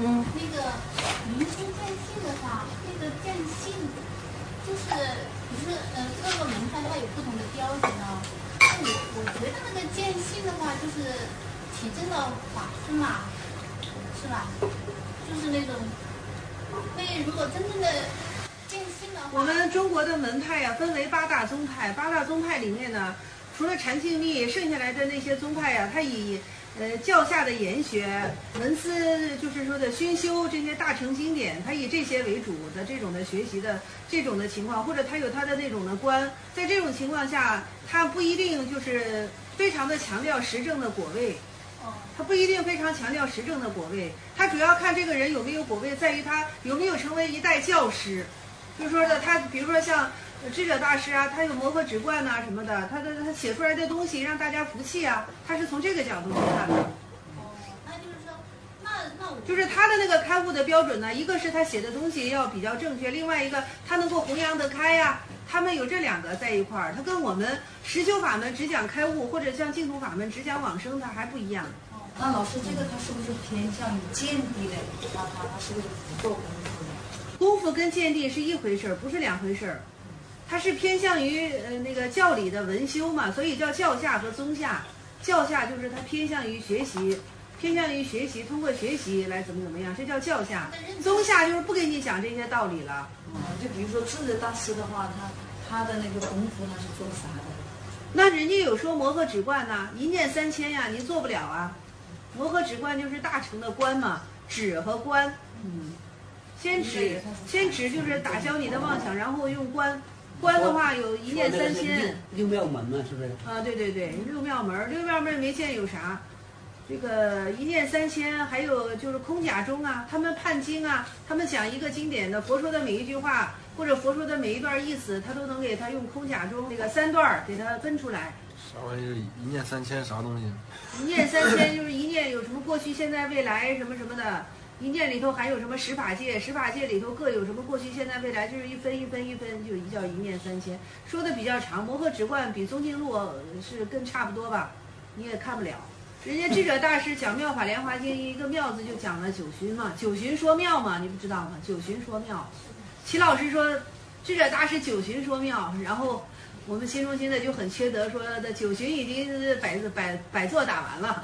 那个明心见性的话，那个见性就是各个门派它有不同的标准啊。我觉得那个见性的话，就是体证了法身嘛，是吧？就是那种，所以如果真正的见性的话， 我们中国的门派呀，分为8大宗派。8大宗派里面呢，除了禅净密，剩下来的那些宗派呀，它以教下的研学、文思，就是说的熏修这些大乘经典，它以这些为主的这种的学习的这种的情况，或者它有它的那种的观，在这种情况下，它不一定就是非常的强调实证的果位。他不一定非常强调实证的果位，他主要看这个人有没有果位，在于他有没有成为一代教师。就是说的他，比如说像智者大师啊，他有摩诃止观呐什么的，他写出来的东西让大家服气啊，他是从这个角度去看的。 那就是说，那我就是他的那个开悟的标准呢，一个是他写的东西要比较正确，另外一个他能够弘扬得开呀。他们有这2个在一块儿，他跟我们实修法门只讲开悟，或者像净土法门只讲往生，它还不一样。 那老师，这个他是不是偏向于见地的？他是不是不做功夫的？ 功夫跟见地是一回事儿，不是2回事儿。它是偏向于那个教理的文修嘛，所以叫教下和宗下。教下就是它偏向于学习，通过学习来怎么样，这叫教下。宗下就是不给你讲这些道理了。 就比如说智者大师的话，他的那个功夫他是做啥的？ 那人家有说摩诃止观呐，一念3000呀，你做不了啊。摩诃止观就是大乘的观嘛，止和观。先止就是打消你的妄想，然后用观。观的话有一念3000。 六妙门嘛，是不是？ 啊，对，六妙门没见有啥。这个一念3000，还有就是空假中啊，他们判经啊，他们讲一个经典的佛说的每一句话，或者佛说的每一段意思，他都能给他用空假中那个3段给他分出来。 啥玩意儿？一念3000啥东西？ 一念3000就是一念有什么过去、现在、未来什么什么的，一念里头还有什么10法界，10法界里头各有什么过去、现在、未来，就是一分，就叫一念3000。说的比较长，摩诃止观比宗经录是更差不多吧，你也看不了。人家智者大师讲《妙法莲华经》，一个妙字就讲了9旬嘛，9旬说妙嘛，你不知道吗？9旬说妙。齐老师说，智者大师9旬说妙，然后我们新中心的就很缺德，说的9旬已经百座打完了。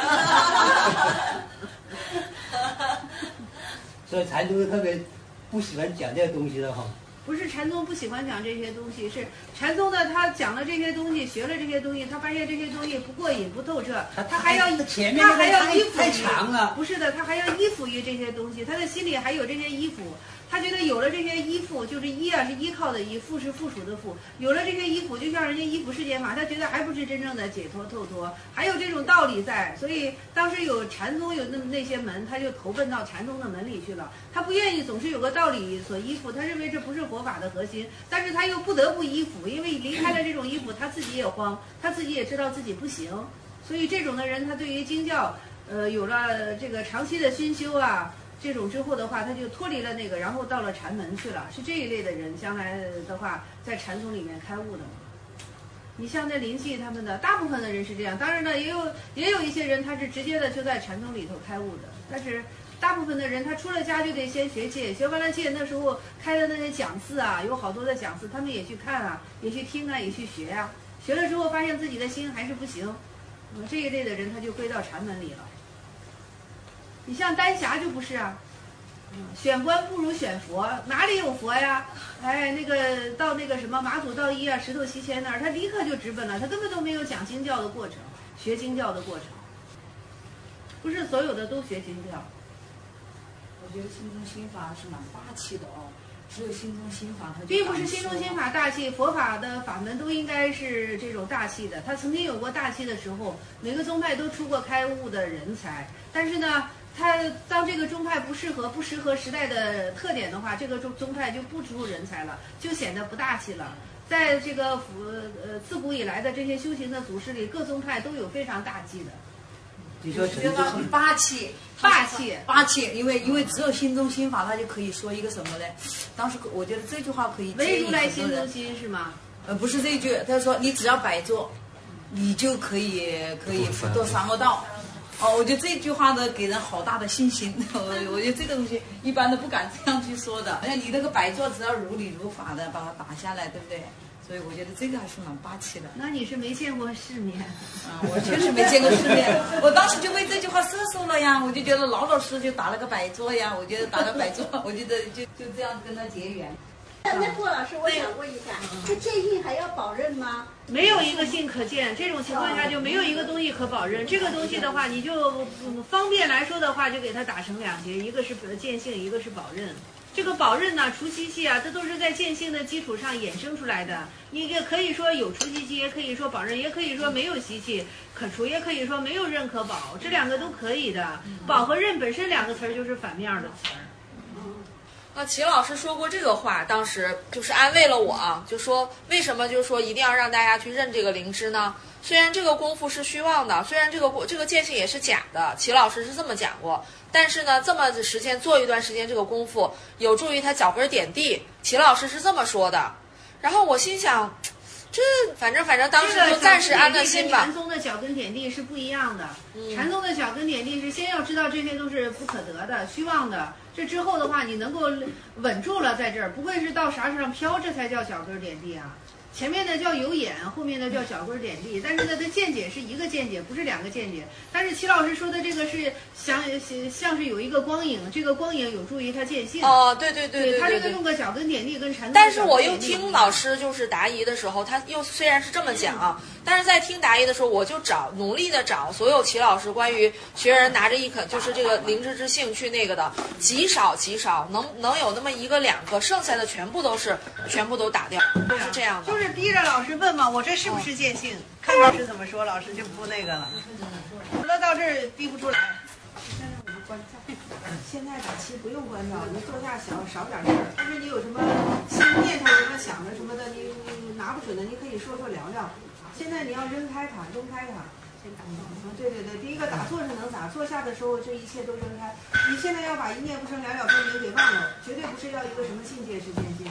所以禅宗特别不喜欢讲这个东西的哈。 不是禅宗不喜欢讲这些东西，是禅宗呢，他讲了这些东西，学了这些东西，他发现这些东西不过瘾、不透彻，他还要依附太长了。 不是的，他还要依附于这些东西，他的心里还有这些依附。他觉得有了这些依附，就是依啊是依靠的依，附是附属的附，有了这些依附，就像人家依附世间法，他觉得还不是真正的解脱透脱，还有这种道理在。所以当时有禅宗有那些门，他就投奔到禅宗的门里去了。他不愿意总是有个道理所依附，他认为这不是佛法的核心，但是他又不得不依附，因为离开了这种依附，他自己也慌，他自己也知道自己不行。所以这种的人，他对于经教，有了这个长期的熏修啊。这种之后的话，他就脱离了那个，然后到了禅门去了。是这一类的人，将来的话，在禅宗里面开悟的嘛。你像那临济他们的，大部分的人是这样。当然呢，也有一些人他是直接的就在禅宗里头开悟的。但是大部分的人，他出了家就得先学戒，学完了戒，那时候开的那些讲寺啊，有好多的讲寺，他们也去看啊，也去听啊，也去学啊。学了之后，发现自己的心还是不行，这一类的人他就归到禅门里了。你像丹霞就不是啊，选官不如选佛，哪里有佛呀？哎，那个到那个什么马祖道一啊、石头西迁那儿，他立刻就直奔了，他根本都没有讲经教的过程，学经教的过程，不是所有的都学经教。 我觉得心中心法是蛮霸气的哦，只有心中心法它并不是心中心法大气，佛法的法门都应该是这种大气的。他曾经有过大气的时候，每个宗派都出过开悟的人才，但是呢。他当这个宗派不适合时代的特点的话，这个宗派就不出人才了，就显得不大气了。在这个自古以来的这些修行的祖师里，各宗派都有非常大气的。 你说觉得很霸气，因为只有心中心法，他就可以说一个什么呢？当时我觉得这句话可以唯如来心中心是吗？ 不是这一句，他说你只要摆坐，你就可以做三恶道。 哦，我觉得这句话呢给人好大的信心。我觉得这个东西一般都不敢这样去说的。你那个摆座只要如理如法的把它打下来，对不对？所以我觉得这个还是蛮霸气的。 那你是没见过世面啊，我确实没见过世面。我当时就为这句话瑟缩了呀，我就觉得老老实实就打了个摆座呀。我觉得打了摆座，我觉得就这样跟他结缘。 那郭老师，我想问一下，这见性还要保任吗？ 没有一个性可见，这种情况下就没有一个东西可保任。这个东西的话，你就方便来说的话，就给它打成两节，一个是见性，一个是保任。这个保任呢，除习气啊，这都是在见性的基础上衍生出来的。你也可以说有除习气，也可以说保任，也可以说没有习气可除，也可以说没有任可保，这两个都可以的。保和任本身两个词儿就是反面的词儿。 那齐老师说过这个话，当时就是安慰了我啊，就说为什么就是说一定要让大家去认这个灵知呢？虽然这个功夫是虚妄的，虽然这个见性也是假的，齐老师是这么讲过，但是呢，这么时间做一段时间这个功夫，有助于他脚跟点地。齐老师是这么说的。然后我心想，这反正当时就暂时安了心吧。 禅宗的脚跟点地是不一样的。禅宗的脚跟点地是先要知道这些都是不可得的、虚妄的。这之后的话，你能够稳住了，在这儿不会是到啥上飘，这才叫脚跟点地啊。前面的叫有眼，后面的叫脚跟点地，但是呢，它见解是一个见解，不是两个见解。但是齐老师说的这个是像是有一个光影，这个光影有助于他见性。 哦，对， 他这个用个脚跟点地跟禅宗。 但是我又听老师就是答疑的时候，他又虽然是这么讲啊，但是在听答疑的时候，我就努力的找所有齐老师关于学人拿着就是这个灵知之性去那个的，极少，能有那么一个两个，剩下的全部都打掉，是这样的。 就是逼着老师问嘛，我这是不是见性？看老师怎么说，老师就不那个了。那到这儿逼不出来。现在打七不用关照，你坐下少点事儿。但是你有什么新念头、什么想的什么的，你拿不准的，你可以说聊聊。现在你要扔开它。先打坐。对，第一个打坐是能打，坐下的时候这一切都扔开。你现在要把一念不生，两了分明给忘了，绝对不是要一个什么境界是见性。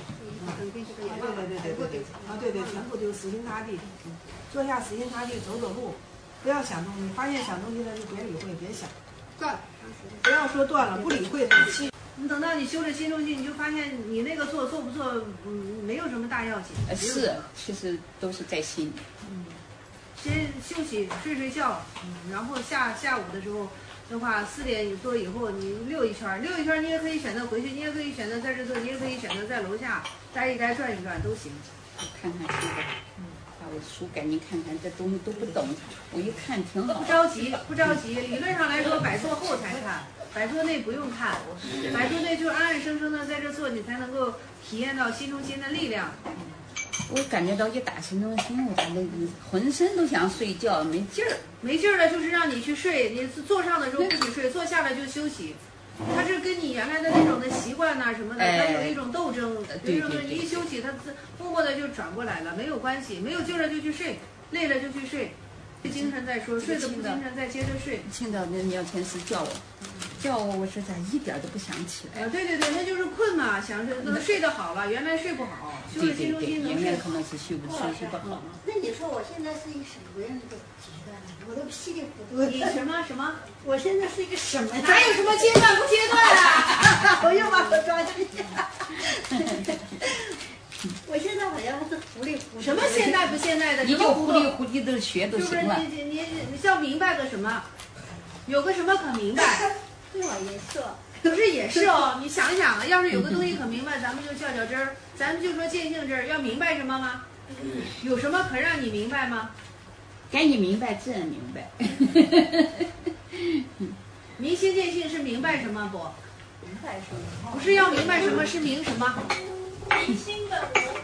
对，全部就死心塌地，坐下死心塌地走路，不要想东西，发现想东西了就别理会，别想，断，不要说断了，不理会它。你等到你修了心中性，你就发现你那个做不做，没有什么大要紧。 是，其实都是在心里。 先休息睡觉，然后下午的时候的话，4点多以后你溜一圈，你也可以选择回去，你也可以选择在这做，你也可以选择在楼下待一待、转一转都行。 看看书吧，把我书赶紧看看，这东西都不懂，我一看挺好。 不着急，理论上来说，摆坐后才看，摆坐内不用看，摆坐内就安安生生的在这做，你才能够体验到心中心的力量。 我感觉到一打心中心，我感觉浑身都想睡觉，没劲儿。 没劲儿了，就是让你去睡。你坐上的时候不许睡，坐下来就休息。它是跟你原来的那种的习惯呐什么的，它有一种斗争。有一种你一休息，它默默的就转过来了，没有关系。没有劲儿了就去睡，累了就去睡。精神再说，睡得不精神再接着睡。 青岛那苗天师叫我，我实在一点都不想起来。 对，那就是困嘛，想睡都睡得好了，原来睡不好，修了心中心能睡可能是睡不好。 那你说我现在是一个什么样的阶段？我都稀里糊涂。 你什么？ 我现在是一个什么？ 哪有什么阶段不阶段啊？ 我又把我抓进去了。我现在好像是糊里糊涂。 什么现代不现代的？ 你就糊里糊涂的学都行了。 你要明白个什么？有个什么可明白？ 对我也是。 不是也是哦？你想想，要是有个东西可明白，咱们就较真儿，咱们就说见性这儿要明白什么吗？有什么可让你明白吗？ 该你明白自然明白。 明心见性是明白什么不？ 明白什么？ 不是要明白什么，是明什么？ 明心本无。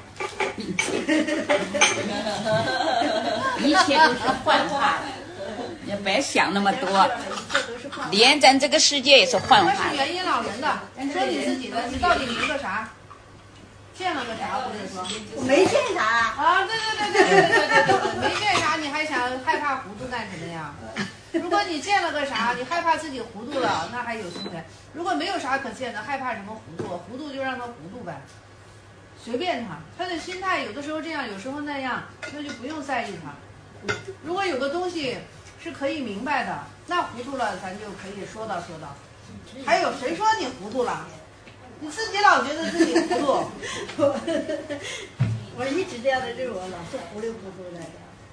一切都是幻化的，也别想那么多。连咱这个世界也是幻化的。 那是原因老人的，你说你自己的，你到底明个啥？见了个啥？我跟你说， 我没见啥。 啊，对，没见啥，你还想害怕糊涂干什么呀？如果你见了个啥，你害怕自己糊涂了，那还有兴趣；如果没有啥可见的，害怕什么糊涂？糊涂就让他糊涂呗，随便他的心态有的时候这样，有时候那样，那就不用在意他。如果有个东西是可以明白的， 那糊涂了，咱就可以说道说道。还有谁说你糊涂了？你自己老觉得自己糊涂。 我一直这样的认为，我老是糊里糊涂的。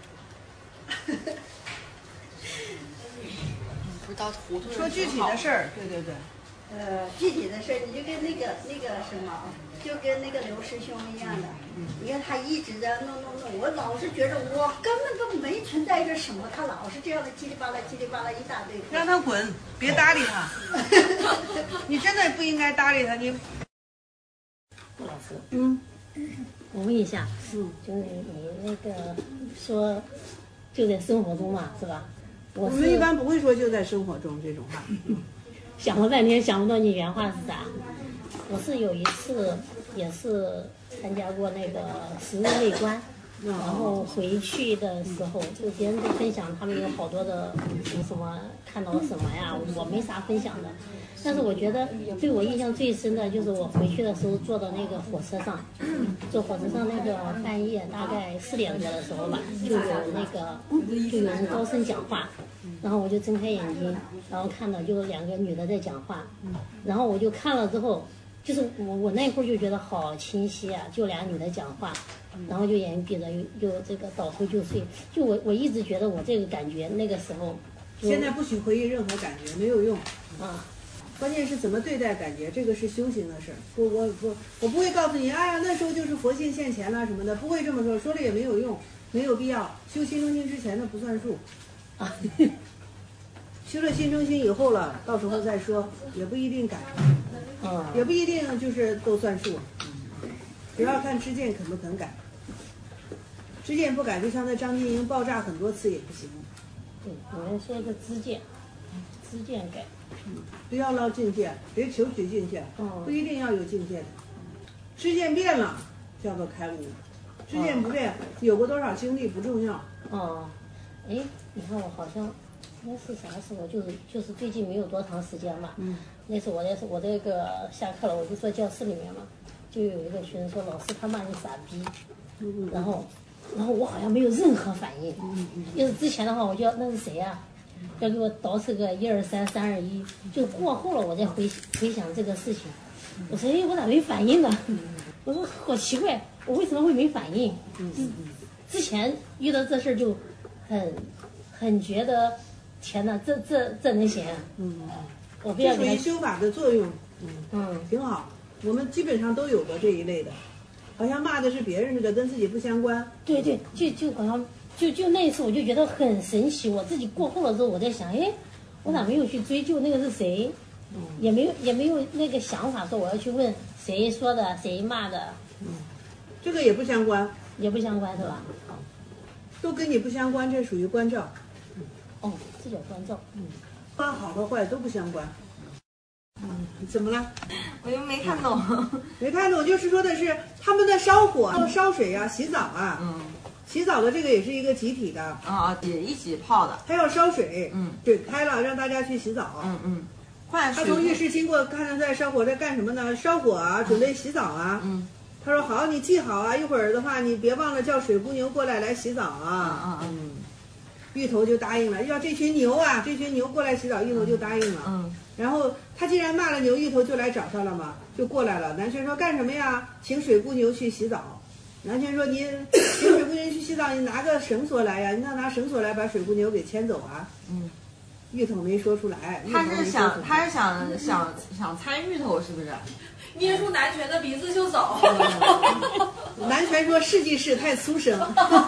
不知道糊涂。 说具体的事儿，对对对。 具体的事儿，你就跟那个什么，就跟那个刘师兄一样的。你看他一直在弄，我老是觉着我根本都没存在着什么，他老是这样的叽里吧啦一大堆。 让他滚，别搭理他。你真的不应该搭理他，你。 顾老师，我问一下，就是你那个说就在生活中嘛，是吧？ 我们一般不会说就在生活中这种话。 想了半天想不到你原话是啥。我是有一次也是参加过那个10日内观，然后回去的时候就别人都分享他们有好多的什么看到了什么呀，我没啥分享的。但是我觉得对我印象最深的就是我回去的时候坐到那个火车上，坐火车上那个半夜大概4点多的时候吧，就有人高声讲话，然后我就睁开眼睛，然后看到就2个女的在讲话，然后我就看了之后，就是我那会儿就觉得好清晰啊，就2女的讲话，然后就眼睛闭着又这个倒头就睡，就我一直觉得我这个感觉那个时候， 现在不许回忆任何感觉，没有用啊。 关键是怎么对待感觉，这个是修行的事儿。我不会告诉你，哎呀，那时候就是佛性现前了什么的，不会这么说，说了也没有用，没有必要。修心中心之前的不算数，啊，修了心中心以后了，到时候再说，也不一定改，也不一定就是都算数，主要看知见肯不肯改。知见不改，就像那张金英爆炸很多次也不行。 对，有人说个知见改。 不要捞境界，别求取境界，不一定要有境界的。知见变了，叫做开悟；知见不变，有过多少经历不重要。 哎，你看我好像那是啥时候？就是最近没有多长时间嘛。那次我这个下课了，我就坐教室里面嘛，就有一个学生说老师他骂你傻逼，然后我好像没有任何反应。要是之前的话，我就要那是谁呀？要给我捯饬个1、2、3、3、2、1，就过后了，我再回想这个事情。我说，哎，我咋没反应呢？我说好奇怪，我为什么会没反应？之前遇到这事儿就很觉得，天哪，这能行？我不要这属于修法的作用，挺好。我们基本上都有过这一类的，好像骂的是别人似的，跟自己不相关。 对，就好像。就那一次，我就觉得很神奇。我自己过后了之后，我在想，哎，我咋没有去追究那个是谁？也没有那个想法说我要去问谁说的，谁骂的。 这个也不相关， 也不相关是吧？ 都跟你不相关，这属于关照。 这叫关照。 关好和坏都不相关。怎么了？ 我又没看懂。 没看懂，就是说的是他们的烧火、烧水啊、洗澡啊。洗澡的这个也是一个集体的也一起泡的。 他要烧水，对，开了让大家去洗澡，他从浴室经过，看他在烧火在干什么呢？烧火啊，准备洗澡啊。他说好，你记好啊，一会儿的话你别忘了叫水姑牛过来洗澡啊。芋头就答应了，要这群牛过来洗澡，芋头就答应了。然后他既然骂了牛，芋头就来找他了嘛，就过来了。南拳说干什么呀？请水姑牛去洗澡。南拳说：“你请水姑牛去洗澡，你拿个绳索来呀！你拿绳索来把水姑牛给牵走啊！”芋头没说出来。 他是想参芋头是不是？ 捏住南拳的鼻子就走。 南拳说：“试即试，太粗生。”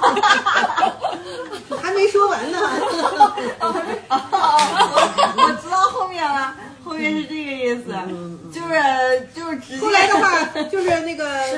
还没说完呢。 我知道后面了。后面是这个意思，就是直接。 后来的话，就是那个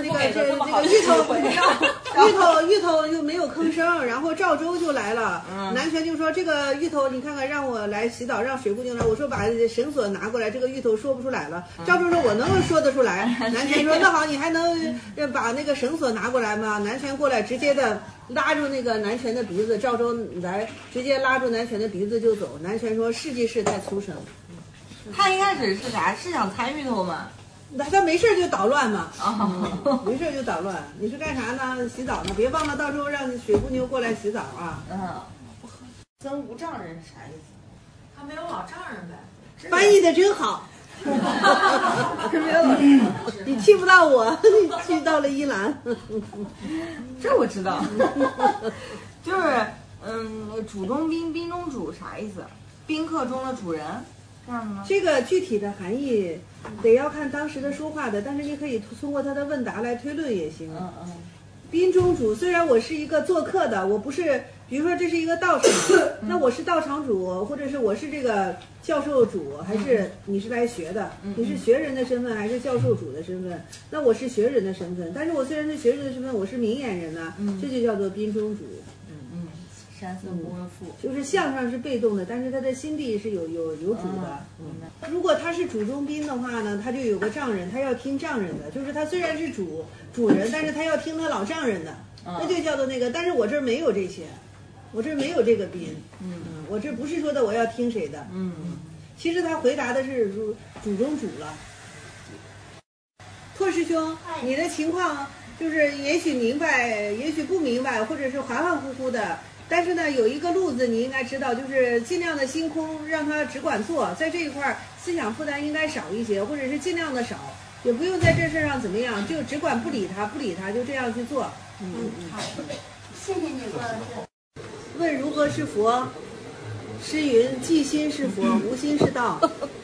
芋头又没有吭声，然后赵州就来了。南拳就说：“这个芋头，你看看，让我来洗澡，让水姑娘来。”我说：“把绳索拿过来。”这个芋头说不出来了。赵州说：“我能说得出来。”南拳说：“那好，你还能把那个绳索拿过来吗？”南拳过来，直接的拉住那个南拳的鼻子，赵州来直接拉住南拳的鼻子就走。南拳说：“试即试，太粗生。” 他一开始是啥？是想参芋头吗？ 他没事就捣乱嘛。没事就捣乱。你是干啥呢？洗澡呢？别忘了到时候让水姑牛过来洗澡啊。 真无障人是啥意思？ 他没有老丈人呗。 翻译的真好。没有，你去不到我，你去到了伊朗。 这我知道，就是主中宾，宾中主啥意思？宾客中的主人，这样的吗？ 这个具体的含义得要看当时的说话的，但是你可以通过他的问答来推论也行。宾中主，虽然我是一个做客的，我不是，比如说这是一个道场，那我是道场主，或者是我是这个教授主，还是你是来学的？你是学人的身份还是教授主的身份？那我是学人的身份，但是我虽然是学人的身份，我是明眼人呢，这就叫做宾中主。 山色不问父， 就是相上是被动的，但是他的心地是有主的。如果他是主中宾的话呢，他就有个丈人，他要听丈人的，就是他虽然是主人，但是他要听他老丈人的，那就叫做那个。但是我这儿没有这些，我这儿没有这个宾。我这不是说的我要听谁的。其实他回答的是主中主了。拓师兄，你的情况就是也许明白，也许不明白，或者是含含糊糊的。但是呢，有一个路子你应该知道，就是尽量的心空，让他只管做，在这一块思想负担应该少一些，或者是尽量的少，也不用在这事上怎么样，就只管不理他，就这样去做。 谢谢你，郭老师。 问如何是佛？诗云：即心是佛，无心是道。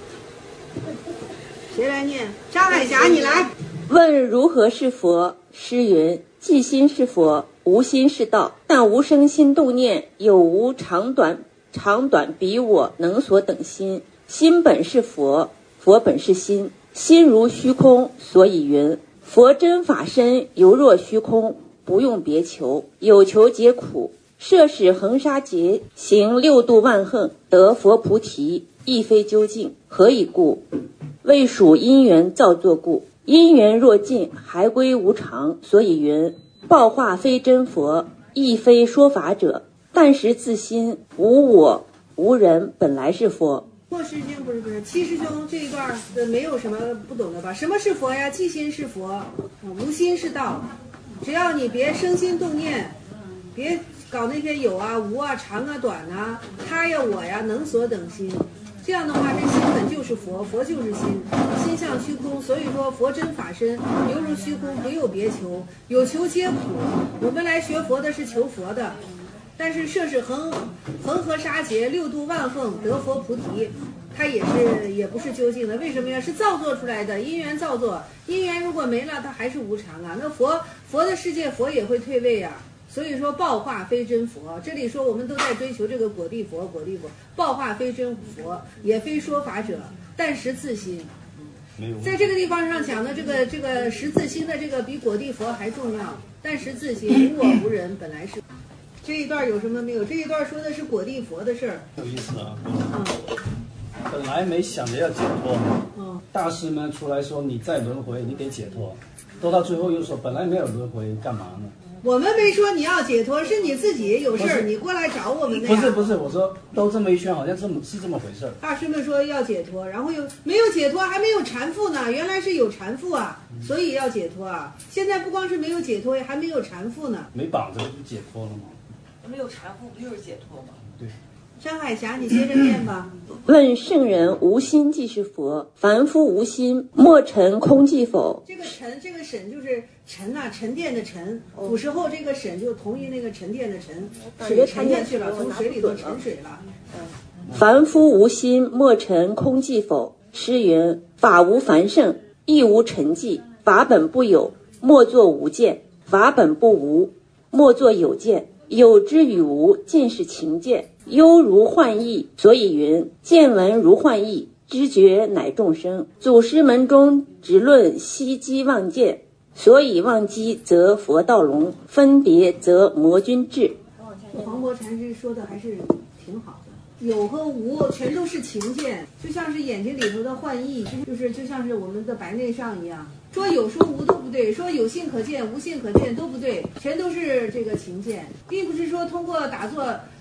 谁来念？张海霞，你来。 问如何是佛？诗云：即心是佛，无心是道。但无生心动念，有无长短彼我能所等心。心本是佛，佛本是心。心如虚空，所以云：佛真法身，犹若虚空，不用别求，有求皆苦。摄使恒沙劫，行六度万横，得佛菩提，亦非究竟。何以故？为属因缘造作故。因缘若尽，还归无常，所以云：报化非真佛，亦非说法者。但识自心，无我无人，本来是佛。 霍师兄不是七师兄这一段没有什么不懂的吧？什么是佛呀？即心是佛，无心是道。只要你别生心动念，别搞那些有啊、无啊、长啊、短啊、他呀、我呀、能所等心。这样的话，这心本就是佛，佛就是心，心向虚空。所以说，佛真法身，犹如虚空，不有别求，有求皆苦。我们来学佛的是求佛的，但是摄使恒河沙劫，六度万横，得佛菩提，它也不是究竟的。为什么呀？是造作出来的，因缘造作，因缘如果没了，它还是无常啊。那佛的世界，佛也会退位啊。所以说报化非真佛，这里说我们都在追求这个果地佛，报化非真佛，也非说法者，但识自心。在这个地方上讲的这个识自心的这个比果地佛还重要，但识自心，无我无人，本来是。这一段有什么没有？这一段说的是果地佛的事儿。 有意思啊。本来没想着要解脱，大师们出来说你再轮回你得解脱，都到最后又说本来没有轮回干嘛呢？ 我们没说你要解脱，是你自己有事儿，你过来找我们的呀。 不是，我说都这么一圈，好像是这么回事儿。 大师们说要解脱，然后又没有解脱，还没有缠缚呢。原来是有缠缚啊，所以要解脱啊。现在不光是没有解脱，还没有缠缚呢。 没绑着不就解脱了吗？ 没有缠缚，不就是解脱吗？ 对。 张海霞，你接着念吧。 问圣人无心即是佛，凡夫无心，莫尘空即否？ 这个尘，这个沈就是沉啊，沉淀的沉。古时候这个沈就同于那个沉淀的沉，水沉下去了，从水里头沉水了。 凡夫无心，莫尘空即否？诗云：法无凡圣，亦无陈迹。法本不有，莫作无见；法本不无，莫作有见。有之与无，尽是情见。忧如幻意，所以云：见闻如幻意，知觉乃众生。祖师门中只论希机妄见，所以妄机则佛道聋，分别则魔君智。 黄国禅师说的还是挺好的。有和无全都是情见，就像是眼睛里头的幻意，就像是我们的白内障一样。说有说无都不对，说有性可见无性可见都不对，全都是这个情见，并不是说通过打坐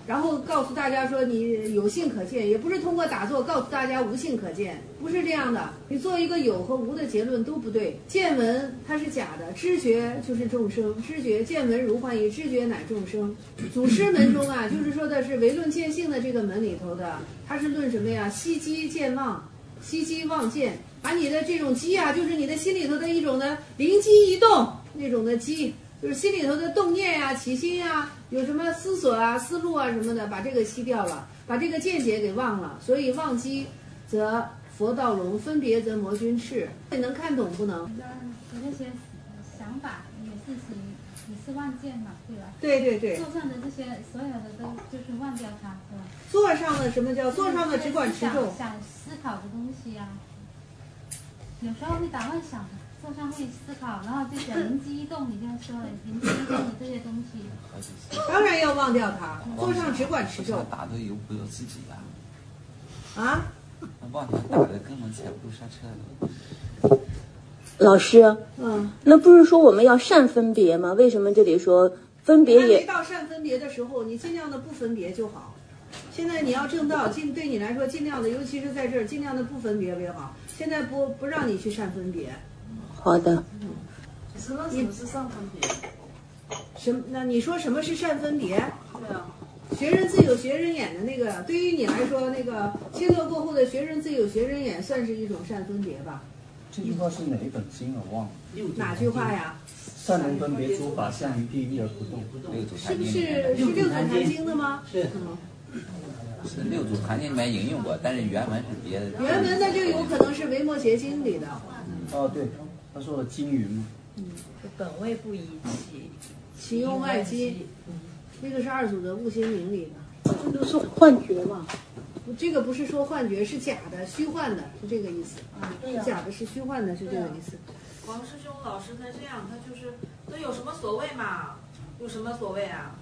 然后告诉大家说你有性可见，也不是通过打坐告诉大家无性可见，不是这样的。你做一个有和无的结论都不对。见闻它是假的，知觉就是众生，知觉见闻如幻影，知觉乃众生。祖师门中啊，就是说的是唯论见性的这个门里头的，它是论什么呀？息机见妄，息机妄见，把你的这种机啊，就是你的心里头的一种的灵机一动那种的机。就是心里头的动念呀、起心呀，有什么思索啊、思路啊什么的，把这个熄掉了，把这个见解给忘了。所以忘机则佛道聋，分别则魔君赤。你能看懂不能？ 你那些想法也是妄见嘛，对吧？ 对对对。 座上的这些所有的都就是忘掉它，是吧？ 座上的什么叫座上的只管持咒？ 想思考的东西呀、有时候会打妄想的。坐上会思考，然后就是灵机一动，你就说了，灵机一动的这些东西， 当然要忘掉它。坐上只管持咒。 打的又不由自己呀。 啊？ 妄想打的根本踩不住刹车的。 老师，那不是说我们要善分别吗？为什么这里说分别也？ 没到善分别的时候，你尽量的不分别就好。现在你要正道，对你来说尽量的，尤其是在这儿，尽量的不分别为好。现在不让你去善分别。 好的。 什么是善分别？那你说什么是善分别？对啊。学人自有学人眼的那个，对于你来说，那个切磋过后的学人自有学人眼，算是一种善分别吧？ 这句话是哪一本经我忘了？ 哪句话呀？ 善能分别诸法相于地狱而不动。 是不是六祖坛经的吗？ 是。是六祖坛经里面引用过，但是原文是别的。 原文那就有可能是维摩诘经里的。 哦，对。他说的金云嘛， 本位不一起， 其用外机，那个是二祖的悟心明里的， 这都是幻觉嘛。 这个不是说幻觉，是假的、虚幻的，是这个意思。是假的，是虚幻的，是这个意思。 王师兄老师他这样，他就是都有什么所谓嘛？有什么所谓啊？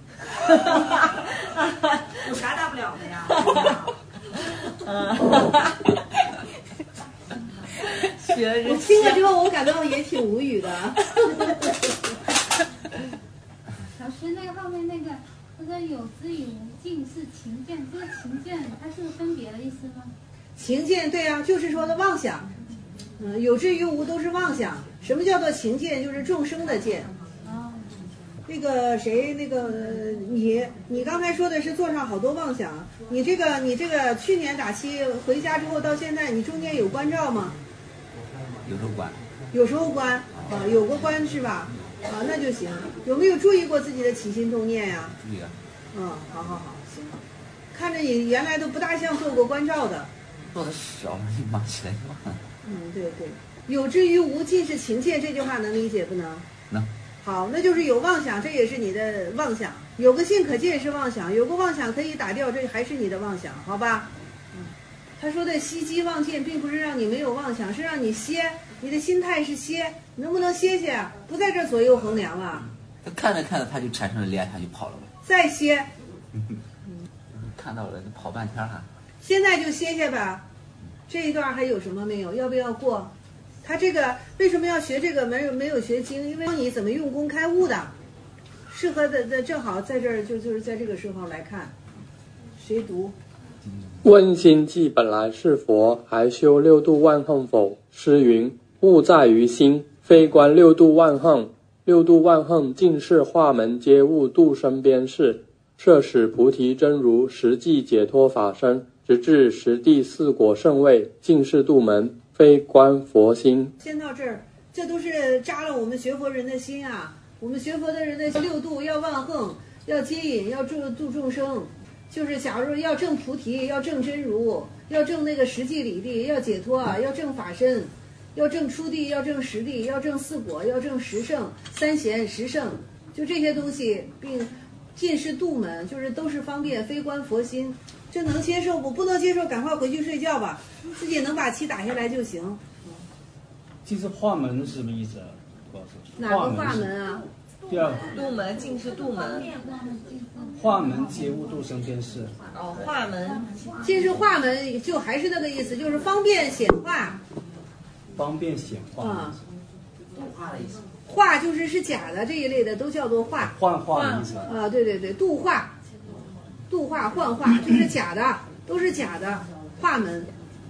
有啥大不了的呀？ 我听了之后，我感到也挺无语的。 老师，那个后面那个，他说有之以无尽是情见，这个情见它是分别的意思吗？ 情见，对啊，就是说的妄想。有之于无都是妄想。什么叫做情见？就是众生的见。那个谁，那个你刚才说的是做上好多妄想。你这个去年打七回家之后到现在，你中间有关照吗？ 有时候关。 有时候关啊，有过关是吧？啊，那就行。有没有注意过自己的起心动念呀？ 注意啊。 好，行。看着你原来都不大像做过关照的。 做的少，你忙起来嘛。 对。有之于无尽是情见，这句话能理解不能？ 能。 好，那就是有妄想，这也是你的妄想。有个性可见是妄想，有个妄想可以打掉，这还是你的妄想，好吧？他说的息机妄见，并不是让你没有妄想，是让你歇，你的心态是歇，能不能歇歇？不在这左右衡量了。 他看着看着，他就产生了联想，就跑了呗。 再歇。 看到了，跑半天哈。 现在就歇歇吧。这一段还有什么没有？要不要过？他这个为什么要学这个？没有学经，因为你怎么用功开悟的，适合的正好在这儿，就是在这个时候来看。谁读？ 问心即本来是佛，还修六度万行否？诗云：悟在于心，非观六度万行。六度万行尽是化门皆悟度生边事，摄使菩提真如实际解脱法身，直至十地四果圣位，尽是度门，非观佛心。 先到这儿，这都是扎了我们学佛人的心啊！我们学佛的人的六度要万行，要接引，要度众生。就是假如要证菩提，要证真如，要证那个实际理地，要解脱啊，要证法身，要证初地，要证实地，要证四果，要证十圣、三贤、十圣，就这些东西，并尽是度门，就是都是方便，非观佛心。这能接受不？不能接受，赶快回去睡觉吧，自己能把气打下来就行。 其实化门是什么意思啊？ 哪个化门啊？ 第二度门尽是度门， 化门皆悟度生边事。 哦，化门尽是化门，就还是那个意思，就是方便显化。 方便显化啊，度化的意思。化就是假的这一类的都叫做化。 幻化的意思啊，对，度化。 度化幻化，就是假的，都是假的化门。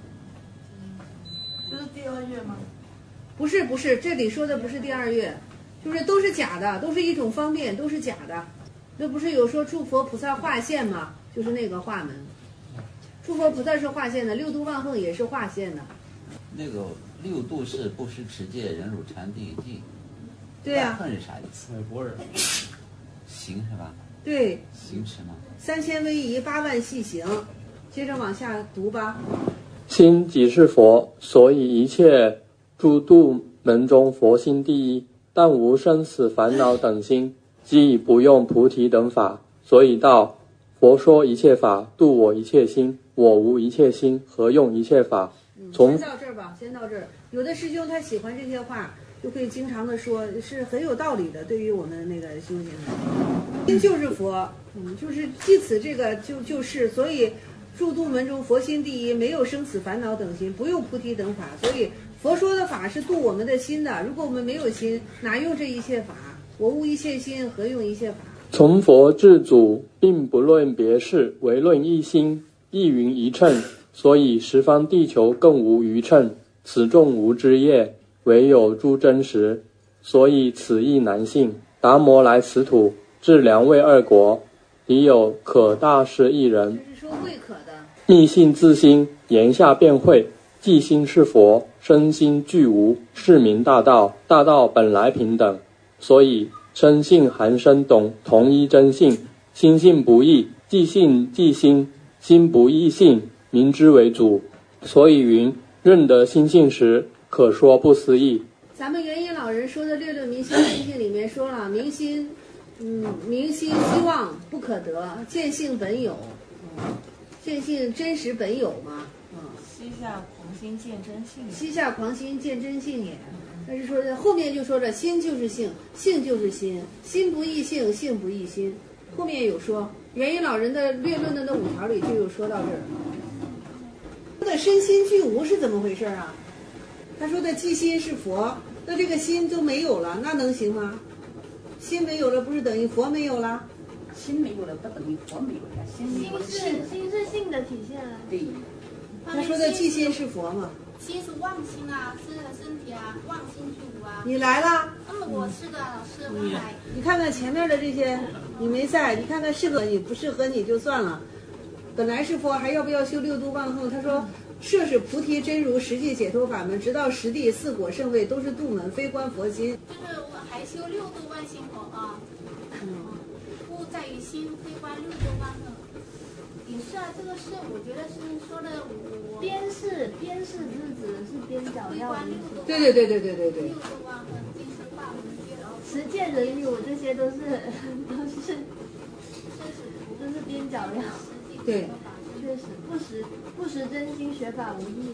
这是第二月吗？ 不是不是，这里说的不是第二月，就是都是假的，都是一种方便，都是假的。那不是有说诸佛菩萨化现吗？就是那个化门。诸佛菩萨是化现的，六度万恒也是化现的。 那个六度是布施、持戒、忍辱、禅、定、静。 对呀、 万恒是啥意思？ 不是。 行是吧？ 对。 行持吗 ？3000威仪，8万细行。接着往下读吧。 心即是佛，所以一切诸度门中佛心第一，但无生死烦恼等心，即不用菩提等法。所以道佛说一切法，度我一切心，我无一切心，何用一切法？ 先到这儿吧，先到这儿。有的师兄他喜欢这些话，就会经常的说，是很有道理的。对于我们那个修行的，心就是佛，就是即此这个就是，所以诸度门中佛心第一，没有生死烦恼等心，不用菩提等法。所以佛说的法是度我们的心的。如果我们没有心，哪用这一切法？我无一切心，何用一切法？ 从佛至祖，并不论别事，唯论一心，一云一称。所以十方地球更无余称，此众无知业，唯有诸真实。所以此意难信。达摩来此土，至梁魏2国，敌有可大师一人， 这是说未可的。 密信自心，言下便会，即心是佛，身心俱无，是名大道。大道本来平等，所以身性含身懂同一真性。心性不异，即性即心，心不异性，明之为主。所以云：认得心性时，可说不思议。 咱们元音老人说的六六明心真性里面说了，明心希望不可得，见性本有，见性真实本有嘛， 膝下狂心见真性， 膝下狂心见真性也。但是说后面就说着心就是性，性就是心，心不异性，性不异心。后面有说元音老人的略论的那5条里就有说到这儿。说的身心俱无是怎么回事啊？他说的即心是佛，那这个心都没有了，那能行吗？心没有了，不是等于佛没有了？ 心没有了，不等于佛没有了。心是性的体现。 对。 他说的即心是佛嘛？ 心是妄心啊，是身体啊，妄心俱无啊。 你来了？ 我是的，老师我来。 你看看前面的这些，你没在，你看看适合你，不适合你就算了。本来是佛，还要不要修六度万恒？他说。设是菩提真如实际解脱法门，直到实地4果圣位，都是度门，非观佛心。 就是我还修六度万行佛啊，不在于心，非观六度万恒。也是啊，这个是我觉得是说的我边是是指的是边角料的意思。 对。 六度万恒，尽是法门界。 持戒忍辱这些都是边角料。 对。 确实不识真心，学法无益。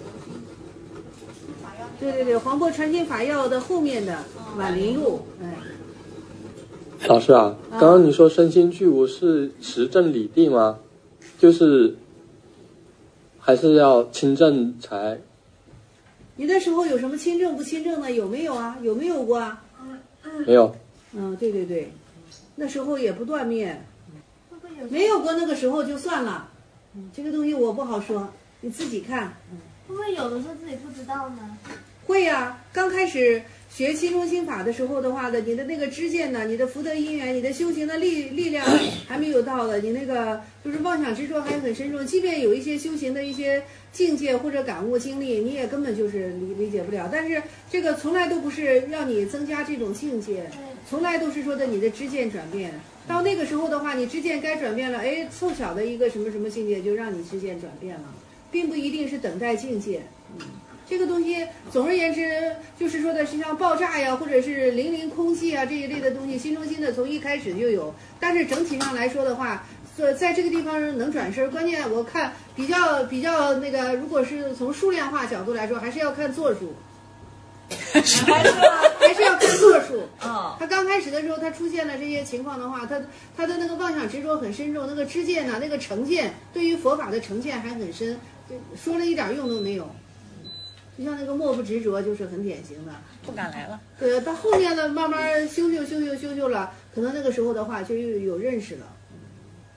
对，黄檗传心法要的后面的晚林录， 老师啊，刚刚你说身心俱无是实证理地吗？就是还是要亲证才？ 你那时候有什么亲证不亲证的？有没有啊？有没有过啊？ 没有。 对，那时候也不断灭，没有过那个时候就算了。这个东西我不好说，你自己看。 会不会有的时候自己不知道呢？ 会呀，刚开始学七中心法的时候的话呢，你的那个知见呢，你的福德因缘，你的修行的力量还没有到的，你那个就是妄想执着还很深重。即便有一些修行的一些境界或者感悟经历，你也根本就是理解不了。但是这个从来都不是让你增加这种境界，从来都是说的你的知见转变。到那个时候的话，你知见该转变了，凑巧的一个什么境界就让你知见转变了，并不一定是等待境界。这个东西，总而言之，就是说的是像爆炸呀，或者是零空气啊这一类的东西，心中心的从一开始就有。但是整体上来说的话，在这个地方能转身，关键我看比较那个，如果是从数量化角度来说，还是要看座数。还是要看座数。他刚开始的时候，他出现了这些情况的话，他的那个妄想执着很深重，那个知见呢，那个成见，对于佛法的成见还很深，说了一点用都没有。就像那个莫不执着，就是很典型的， 不敢来了。 对，到后面呢，慢慢修了，可能那个时候的话就又有认识了。 那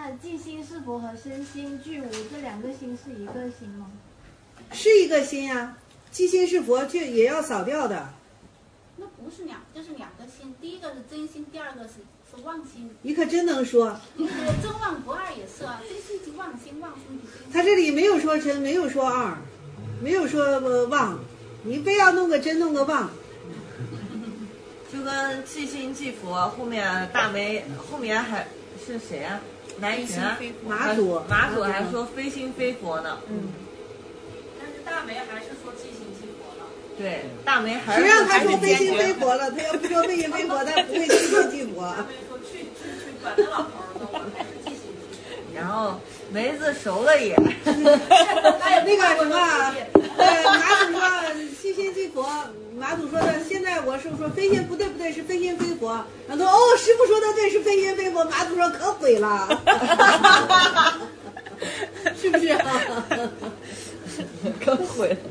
那即心是佛和身心俱无这两个心是一个心吗？ 是一个心呀、即心是佛却也要扫掉的。 那不是就是两个心，第一个是真心，第二个是妄心。 你可真能说。 真妄不二也是啊，真心即妄心，妄心即真心。 他这里没有说真，没有说二，没有说妄，你非要弄个真，弄个妄。 就跟即心即佛，后面大梅后面还是谁啊？南云啊， 马祖还说非心非佛呢。 但是大梅还是说即心即佛了。 对，大梅还是谁让他说非心非佛了？他要不说非心非佛，他不会即心即佛。 大梅说去，管那老头儿呢，我还是即心即佛。 然后梅子熟了也。 那个什么，马祖说即心即佛。马祖说的，现在我是说非心不对，是非心非佛。然后说哦，师傅说的对，是非心非佛。马祖说可毁了，是不是、啊？ 可毁了。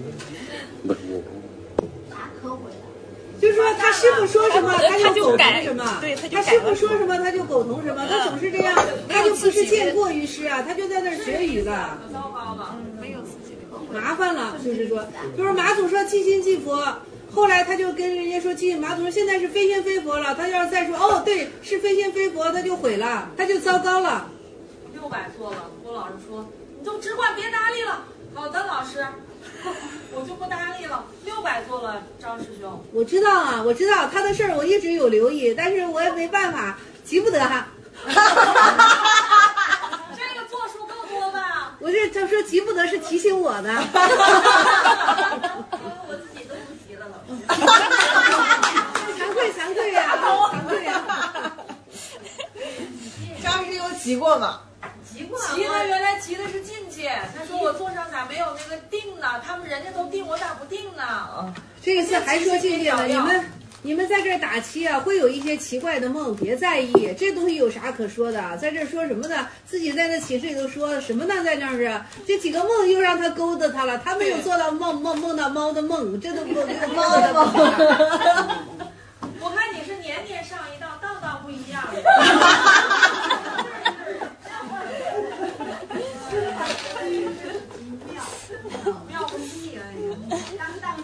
咋可毁了？ 就是说他师傅说什么他就苟同什么， 对，他师傅说什么他就苟同什么，他总是这样，他就不是见过于师啊，他就在那儿学语了。 糟糕了， 没有自己的。 麻烦了，就是说，就是马祖说即心即佛。后来他就跟人家说马祖说现在是非心非佛了，他要是再说哦对是非心非佛，他就毁了，他就糟糕了。 600错了，郭老师说你就只管别搭理了。好的，老师，我就不搭理了。600错了，张师兄。 我知道啊，我知道他的事儿，我一直有留意，但是我也没办法，急不得哈。 这个做数够多吧？ 我这他说急不得是提醒我的。 我自己都不急了，老师。 惭愧呀，惭愧呀。 张师兄急过吗？ 急他原来急的是境界，他说我座上咋没有那个定呢？他们人家都定，我咋不定呢？ 这个次还说境界呢，你们在这儿打七啊，会有一些奇怪的梦，别在意，这东西有啥可说的？在这儿说什么呢？自己在那寝室里头说什么呢？在那儿是这几个梦又让他勾搭他了，他没有做到梦到猫的梦，这都不猫的梦。 我看你是年年上一道，道道不一样。妙不腻啊！当。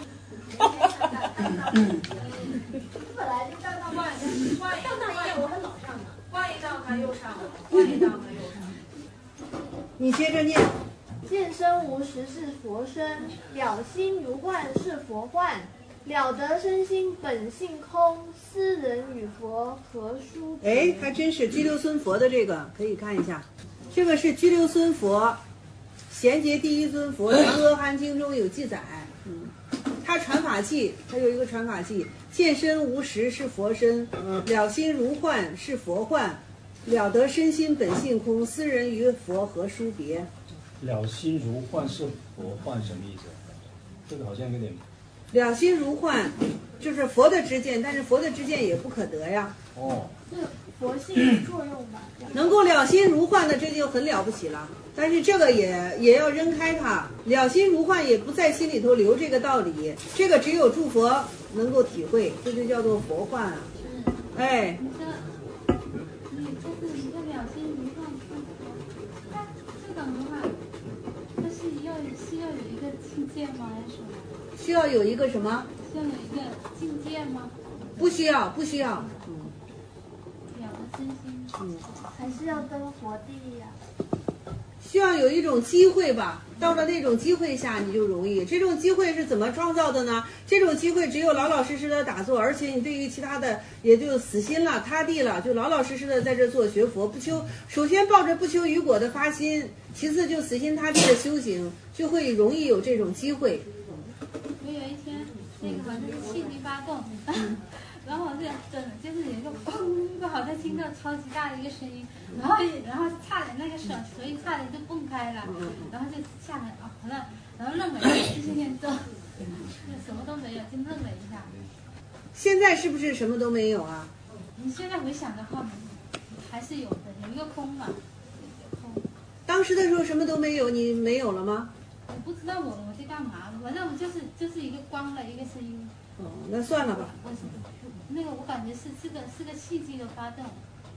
本来就当当换一页，我很老上的， 换一道他又上了，换一道他又上了。 你接着念。 见身无实是佛身，了心如幻是佛幻，了得身心本性空，斯人与佛何殊别？ 哎，还真是拘留孙佛的这个可以看一下，这个是拘留孙佛，贤劫第一尊佛，《长阿含经》中有记载。他传法记，他有一个传法记，见身无实是佛身，了心如幻是佛幻，了得身心本性空，斯人与佛何殊别？ 了心如幻是佛幻什么意思？这个好像有点。 了心如幻，就是佛的知见，但是佛的知见也不可得呀。 哦。 是佛性的作用吧？ 能够了心如幻的，这就很了不起了。但是这个也要扔开它，了心如幻也不在心里头留这个道理，这个只有诸佛能够体会，这就叫做佛幻啊。哎。 你就是一个了心如幻是佛，这种的话，它是要有一个境界吗？还是什么？ 需要有一个什么？ 需要有一个境界吗？ 不需要，不需要。 了得身心， 还是要登佛地呀。 需要有一种机会吧，到了那种机会下你就容易。这种机会是怎么创造的呢？这种机会只有老老实实的打坐，而且你对于其他的也就死心了、塌地了，就老老实实的在这做学佛，不求，首先抱着不求于果的发心，其次就死心塌地的修行，就会容易有这种机会。 我有一天那个好像是气机发动，然后我是就是有一个砰，好像听到超级大的一个声音，然后差点那个手所以差点就蹦开了，然后就吓人啊，好了，然后愣了一下，继续念咒，什么都没有，就愣了一下。 现在是不是什么都没有啊？ 你现在回想的话，还是有的，有一个空嘛，空。 当时的时候什么都没有，你没有了吗？ 我不知道我在干嘛，反正我就是一个光了一个声音。 哦，那算了吧。 那个我感觉是个契机的发动，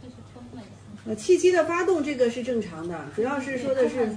就是空的意思。 气机的发动这个是正常的，主要是说的是，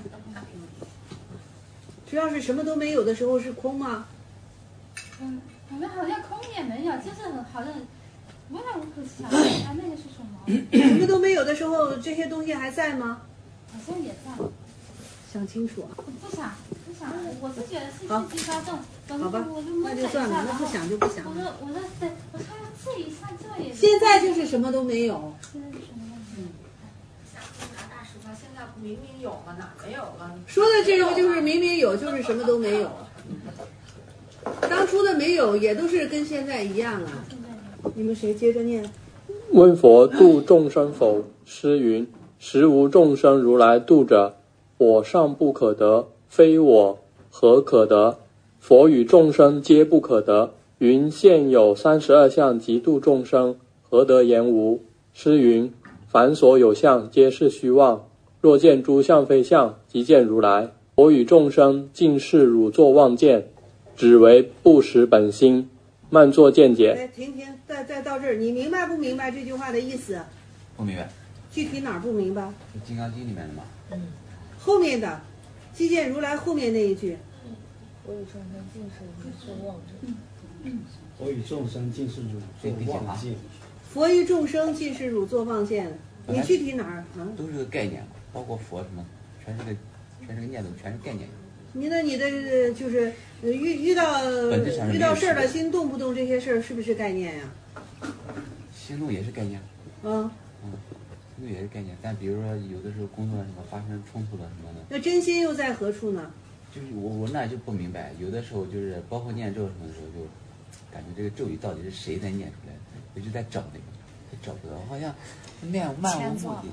主要是什么都没有的时候是空吗？ 我们好像空也没有，就是好像无来无可想一下那个是什么？ 什么都没有的时候，这些东西还在吗？ 好像也在。 想清楚啊！ 不想，我是觉得是气机发动。 好吧，那就算了，那不想就不想了。 我说对，我说这一下这也。 现在就是什么都没有。 现在是什么？ 拿大师吧，现在明明有了，哪没有了？ 说的这个就是明明有，就是什么都没有。当初的没有也都是跟现在一样啊。你们谁接着念？ 问佛度众生否？诗云：实无众生如来度者，我尚不可得，非我何可得？佛与众生皆不可得。云现有32相，即度众生，何得言无？诗云：凡所有相，皆是虚妄。若见诸相非相，即见如来。佛与众生尽是汝作妄见，只为不识本心。慢作见解。 来，停，再到这儿，你明白不明白这句话的意思？ 不明白。 具体哪儿不明白？ 是《金刚经》里面的吗？ 后面的，即见如来后面那一句。 我与众生尽是汝作妄见。 我与众生尽是汝作妄见。 佛与众生尽是汝作妄见。你具体哪儿啊？ 都是个概念，包括佛什么，全是个念头，全是概念。 你的就是遇到事儿了，心动不动这些事儿是不是概念呀？ 心动也是概念。心动也是概念，但比如说有的时候工作什么发生冲突了什么的。 那真心又在何处呢？ 就是我那就不明白，有的时候就是包括念咒什么的时候，就感觉这个咒语到底是谁在念出来的，一直在找那个，也找不到，好像念漫无目的。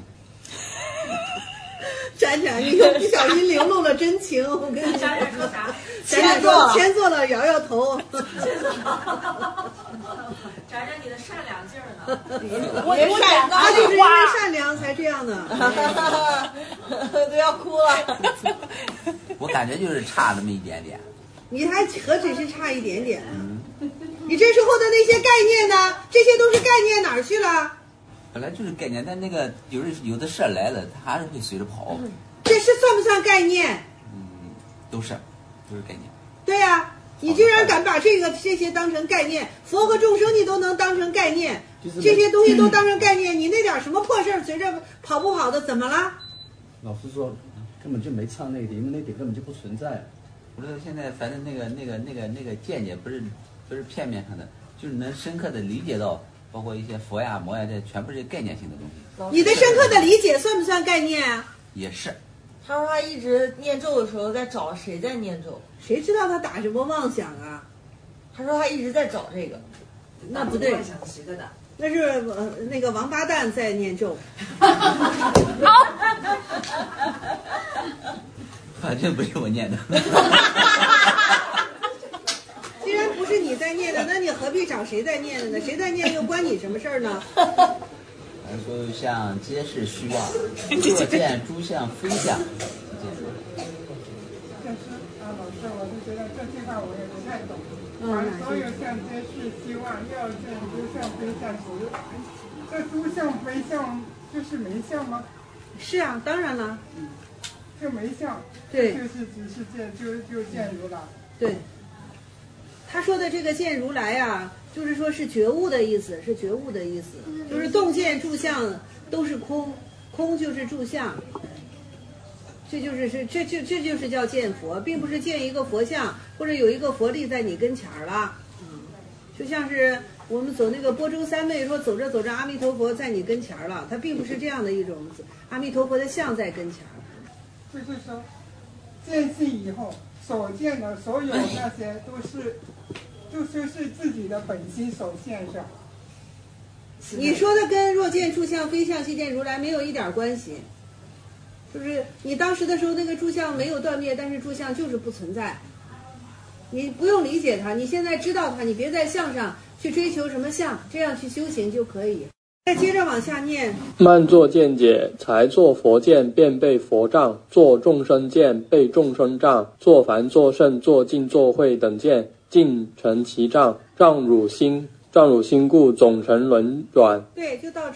展展，你可不小心流露了真情，我跟你展展说啥？ 签做了，摇摇头。 展展你的善良劲儿呢？ 他就是因为善良才这样的， 都要哭了。 我感觉就是差那么一点点。 你还何止是差一点点？你这时候的那些概念呢？这些都是概念，哪儿去了？ 本来就是概念，但那个有的事儿来了，它还是会随着跑。 这是算不算概念？ 都是概念。 对呀，你居然敢把这些当成概念，佛和众生你都能当成概念，这些东西都当成概念，你那点什么破事儿随着跑不跑的，怎么了？ 老师说根本就没唱那一点，因为那点根本就不存在。 我说现在反正那个见解不是片面上的，就是能深刻的理解到。包括一些佛呀、魔呀，这全部是概念性的东西。 你的深刻的理解算不算概念啊？ 也是。 他说他一直念咒的时候在找谁在念咒， 谁知道他打什么妄想啊？ 他说他一直在找这个， 那不对， 谁在打？ 那是那个王八蛋在念咒。 反正不是我念的。 既然不是你在念的，那你何必找谁在念的呢？谁在念又关你什么事儿呢？ 说像皆是虚妄，若见诸相非相。 老师，我就觉得这句话我也不太懂。所有相皆是虚妄，要见诸相非相。这诸相非相就是没相吗？ 是啊，当然了。 就没相。 对。 就是只是见就见如来。 对。他说的这个见如来啊，就是说是觉悟的意思，是觉悟的意思，就是洞见住相都是空，空就是住相，这就是叫见佛，并不是见一个佛像或者有一个佛力在你跟前儿了，就像是我们走那个波州三昧，说走着走着阿弥陀佛在你跟前儿了，它并不是这样的一种阿弥陀佛的像在跟前儿。 就是说，见性以后所见的所有那些就是自己的本心所现上。 你说的跟若见诸相非相悉见如来没有一点关系，就是你当时的时候那个诸相没有断灭，但是诸相就是不存在，你不用理解它，你现在知道它，你别在相上去追求什么相，这样去修行就可以。再接着往下念， 慢作见解，才作佛见，便被佛障；作众生见，被众生障；作凡作圣，作尽作慧等见，尽成其障。障汝心，障汝心故，总成轮转。 对，就到这儿。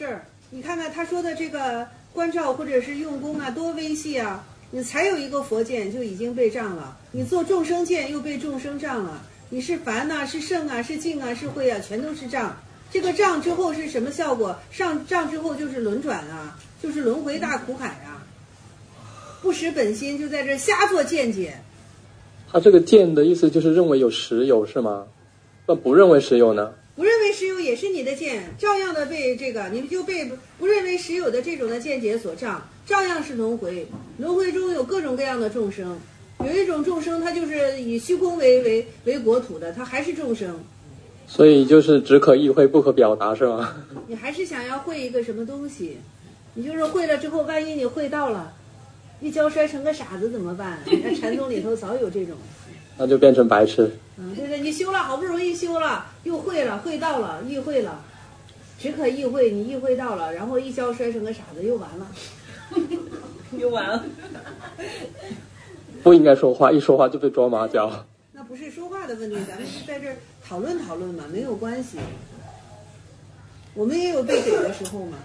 你看看他说的这个关照或者是用功啊，多微细啊！你才有一个佛见就已经被障了，你做众生见又被众生障了。你是凡呐、是圣啊，是净啊，是慧啊，全都是障。这个障之后是什么效果？上障之后就是轮转啊，就是轮回大苦海啊。不识本心，就在这瞎做见解。 他这个见的意思就是认为有实有是吗？那不认为实有呢？ 不认为实有也是你的见，照样的被这个，你就被不认为实有的这种的见解所障，照样是轮回。轮回中有各种各样的众生，有一种众生他就是以虚空为国土的，他还是众生。 所以就是只可意会不可表达是吗？ 你还是想要会一个什么东西，你就是会了之后，万一你会到了，一跤摔成个傻子怎么办？那禅宗里头早有这种。 那就变成白痴。 对对，你修了，好不容易修了，又会了，会到了，意会了，只可意会，你意会到了，然后一跤摔成个傻子，又完了， 又完了。 不应该说话，一说话就被抓马脚。 那不是说话的问题，咱们是在这儿讨论讨论嘛，没有关系。我们也有被怼的时候嘛。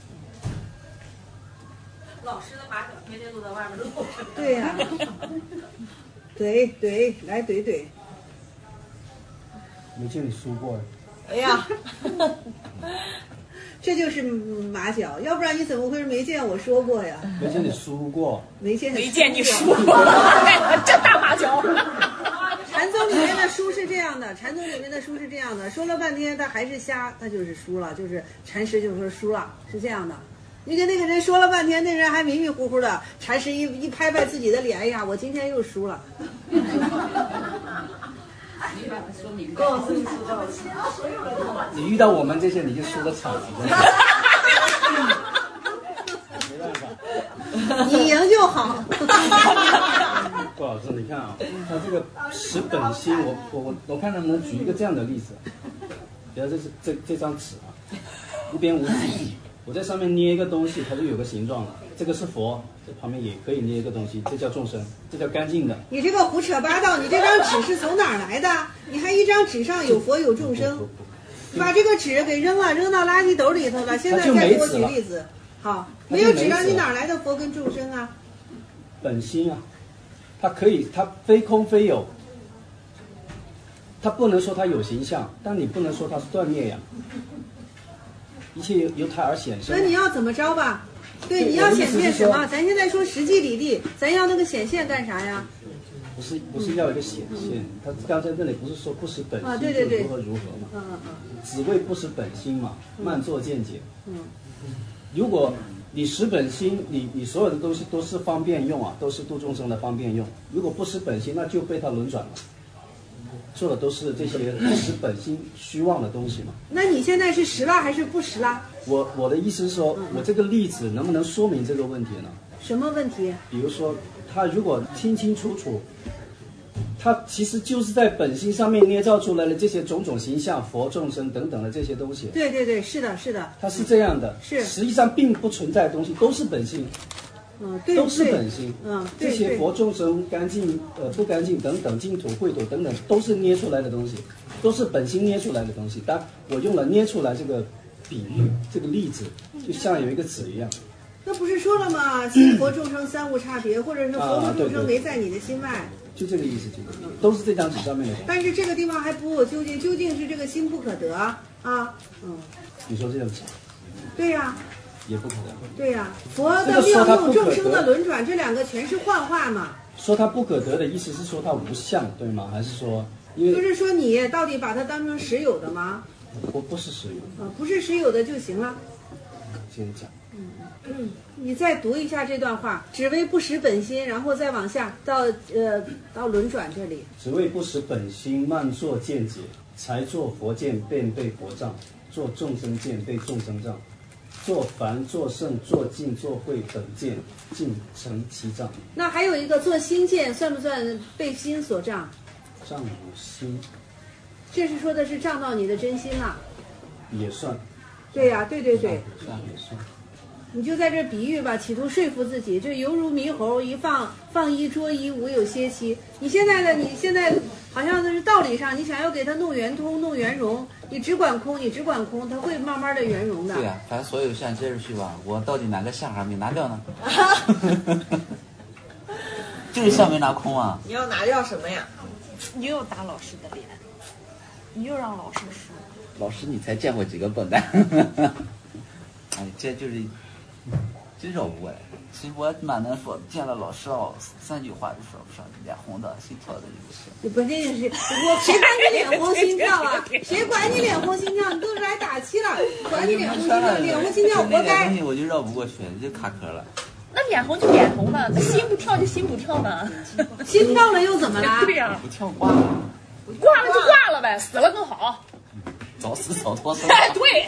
老师的马脚天天都在外面露。 对呀、怼，来怼。 没见你输过呀。 哎呀，这就是马脚，要不然你怎么会没见我说过呀？ 没见你输过。 没见你输过，这大马脚。 禅宗里面的书是这样的，禅宗里面的书是这样的，说了半天他还是瞎，他就是输了，就是禅师就说输了，是这样的。你跟那个人说了半天，那人还迷迷糊糊的，禅师一拍拍自己的脸，哎呀，我今天又输了。 你遇到我们这些，你就输得惨了。没办法， 你赢就好。 郭老师，你看啊，他这个识本心，我看能不能举一个这样的例子。比如这张纸啊，无边无际，我在上面捏一个东西，它就有个形状了。这个是佛，这旁边也可以捏一个东西，这叫众生，这叫干净的。 你这个胡扯八道，你这张纸是从哪儿来的？你还一张纸上有佛有众生，你把这个纸给扔了，扔到垃圾斗里头了。现在再给我举例子。好，没有纸了，你哪来的佛跟众生啊？ 本心啊，它可以，它非空非有，它不能说它有形象，但你不能说它是断灭呀。一切由它而显生。 那你要怎么着吧？对，你要显现什么？咱现在说实际理地，咱要那个显现干啥呀？ 不是要一个显现，他刚才那里不是说不识本心就如何如何嘛？只为不识本心嘛，慢作见解。如果你识本心，你所有的东西都是方便用啊，都是度众生的方便用。如果不识本心，那就被他轮转了。做的都是这些不识本心虚妄的东西嘛。 那你现在是识了还是不识了？ 我的意思是说，我这个例子能不能说明这个问题呢？ 什么问题？ 比如说，他如果清清楚楚，他其实就是在本心上面捏造出来的这些种种形象、佛、众生等等的这些东西。 对对对，是的，是的。 它是这样的， 是实际上并不存在的东西，都是本性。 对， 都是本心。 对， 这些佛众生干净不干净等等，净土秽土等等，都是捏出来的东西，都是本心捏出来的东西。但我用了捏出来这个比喻，这个例子，就像有一个纸一样。 那不是说了吗？心佛众生三无差别，或者是佛和众生没在你的心外。 就这个意思，都是这张纸上面的。 但是这个地方还不究竟，究竟是这个心不可得啊。 你说这张纸？ 对呀。 也不可得。 对呀，佛的妙用、众生的轮转，这两个全是幻化嘛。 说它不可得的意思是说它无相，对吗？还是说因为？ 就是说你到底把它当成实有的吗？ 不是实有。 不是实有的就行了。 接着讲。 你再读一下这段话，只为不识本心，然后再往下到轮转这里。 只为不识本心，慢作见解，才作佛见，便被佛障；做众生见，被众生障。做凡、做圣、做净、做慧等见，尽成其障。 那还有一个做心见，算不算被心所障？ 障无心。 这是说的是障到你的真心了。 也算。 对呀，对对对。 也算。 你就在这比喻吧，企图说服自己，就犹如猕猴一放一捉一，无有歇息。你现在好像是道理上，你想要给它弄圆通、弄圆融，你只管空，你只管空，它会慢慢的圆融的。 对呀、咱所有相接着去吧，我到底哪个相还没拿掉呢？就是相没拿空啊。 你要拿掉什么呀？ 你又打老师的脸，你又让老师输。 老师，你才见过几个笨蛋？哎，这就是真绕不过来。其实我蛮能说，见了老师哦，3句话就说不上，脸红的、心跳的就是。 关键是我谁管你脸红心跳啊？谁管你脸红心跳？你都是来打气了，管你脸红心跳，脸红心跳活该。 东西我就绕不过去，就卡壳了。 那脸红就脸红了，那心不跳就心不跳了。 心跳了又怎么了？ 对呀、 不跳挂了。 挂了就挂了呗，死了更好。 早死早脱生。 哎，对。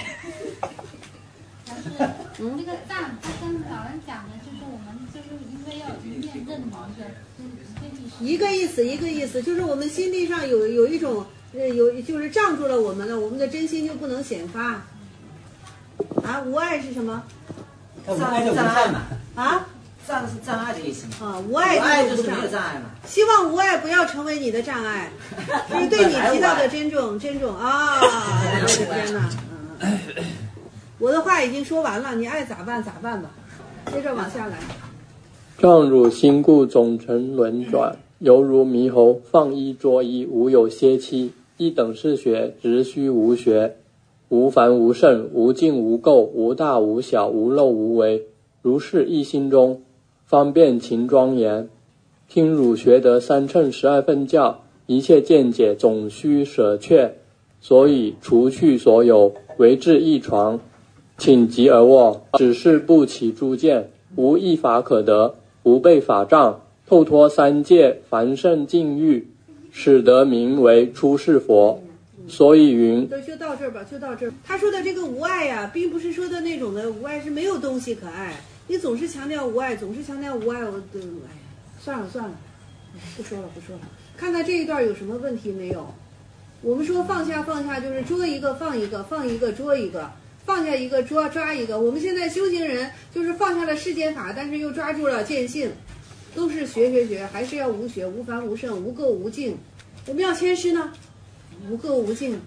那个藏，他跟老人讲的就是我们就是因为要一面认同的， 一个意思，一个意思，就是我们心地上有一种就是障住了我们了，我们的真心就不能显发。啊，无碍是什么？ 无碍就无障嘛。 啊？ 障是障碍的意思吗？ 啊，无碍就是没有障碍嘛。 希望无碍不要成为你的障碍，就是对你提到的珍重啊！我的天哪！我的话已经说完了，你爱咋办咋办吧。接着往下来。 障汝心故，总成轮转，犹如猕猴放一捉一，无有歇期。一等是学，直须无学。无凡无圣，无尽无垢，无大无小，无漏无为。如是一心中，方便勤庄严。听汝学得3乘12分教，一切见解总须舍却。所以除去所有，唯至一床。请即而卧，只是不起诸见，无一法可得，无被法障，透脱3界凡圣境遇，使得名为出世佛。所以云， 就到这儿吧，就到这儿。他说的这个无碍呀，并不是说的那种的无碍是没有东西可爱，你总是强调无碍，总是强调无碍，我都哎呀，算了，不说了。看看这一段有什么问题没有？我们说放下就是捉一个放一个，放一个捉一个。放下一个抓一个，我们现在修行人就是放下了世间法，但是又抓住了见性，都是学，还是要无学，无凡无圣，无垢无净。我们要谦虚呢，无垢无净，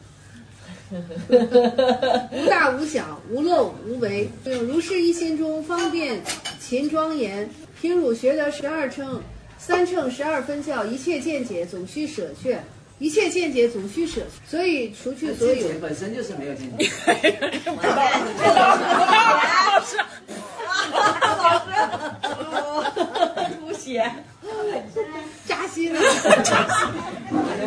无大无小，无漏无为。如是一心中，方便勤庄严。听汝学得3乘12分教，一切见解总须舍却。一切见解总须舍，所以除去所有。 见解本身就是没有见解。 吐血，扎心了。 有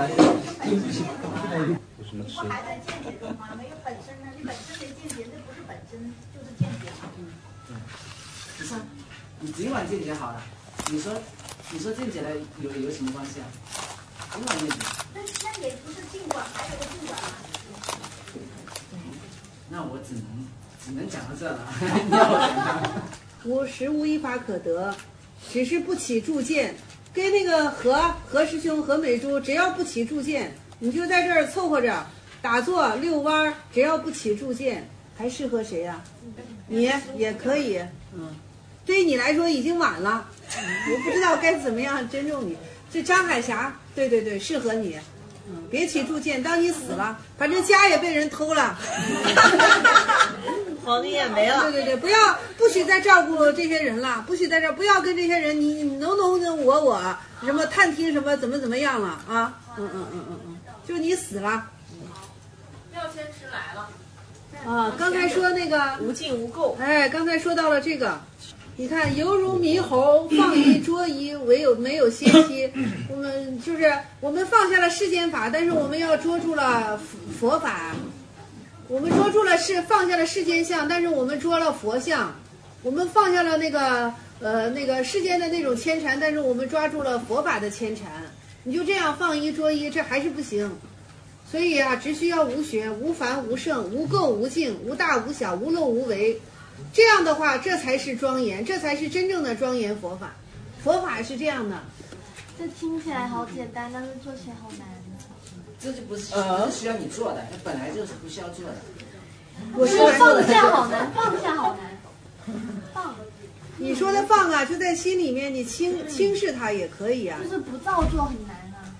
什么吃？还在见解中吗？没有本身呢？你本身没见解，那不是本身，就是见解。 不是，你尽管见解好了，你说见解的有什么关系啊？ 那也不是尽管，还有个尽管啊。 那我只能讲到这了。 实无一法可得，只是不起助见。跟那个何师兄何美珠，只要不起助见，你就在这儿凑合着打坐遛弯，只要不起助见，还适合谁呀？你也可以，对于你来说已经晚了，我不知道该怎么样尊重你。这张海霞，对，适合你。别起助见，当你死了，反正家也被人偷了， 皇帝也没了。 对，不许再照顾这些人了，不要跟这些人你我什么探听什么怎么样了啊？就你死了。 妙先师来了。 啊，刚才说那个无尽无垢。 哎，刚才说到了这个。你看，犹如猕猴放一捉一，没有歇期。我们放下了世间法，但是我们要捉住了佛法。我们捉住了放下了世间相，但是我们捉了佛相。我们放下了那个世间的那种牵缠，但是我们抓住了佛法的牵缠。你就这样放一捉一，这还是不行。所以啊，只需要无学，无凡无圣，无垢无净，无大无小，无漏无为。这样的话，这才是庄严，这才是真正的庄严佛法。佛法是这样的。 这听起来好简单，但是做起来好难。 这就不是需要你做的，它本来就是不需要做的。 我说放下好难，放下好难。放。 你说的放啊，就在心里面，你轻视它也可以啊。 就是不造作很难啊。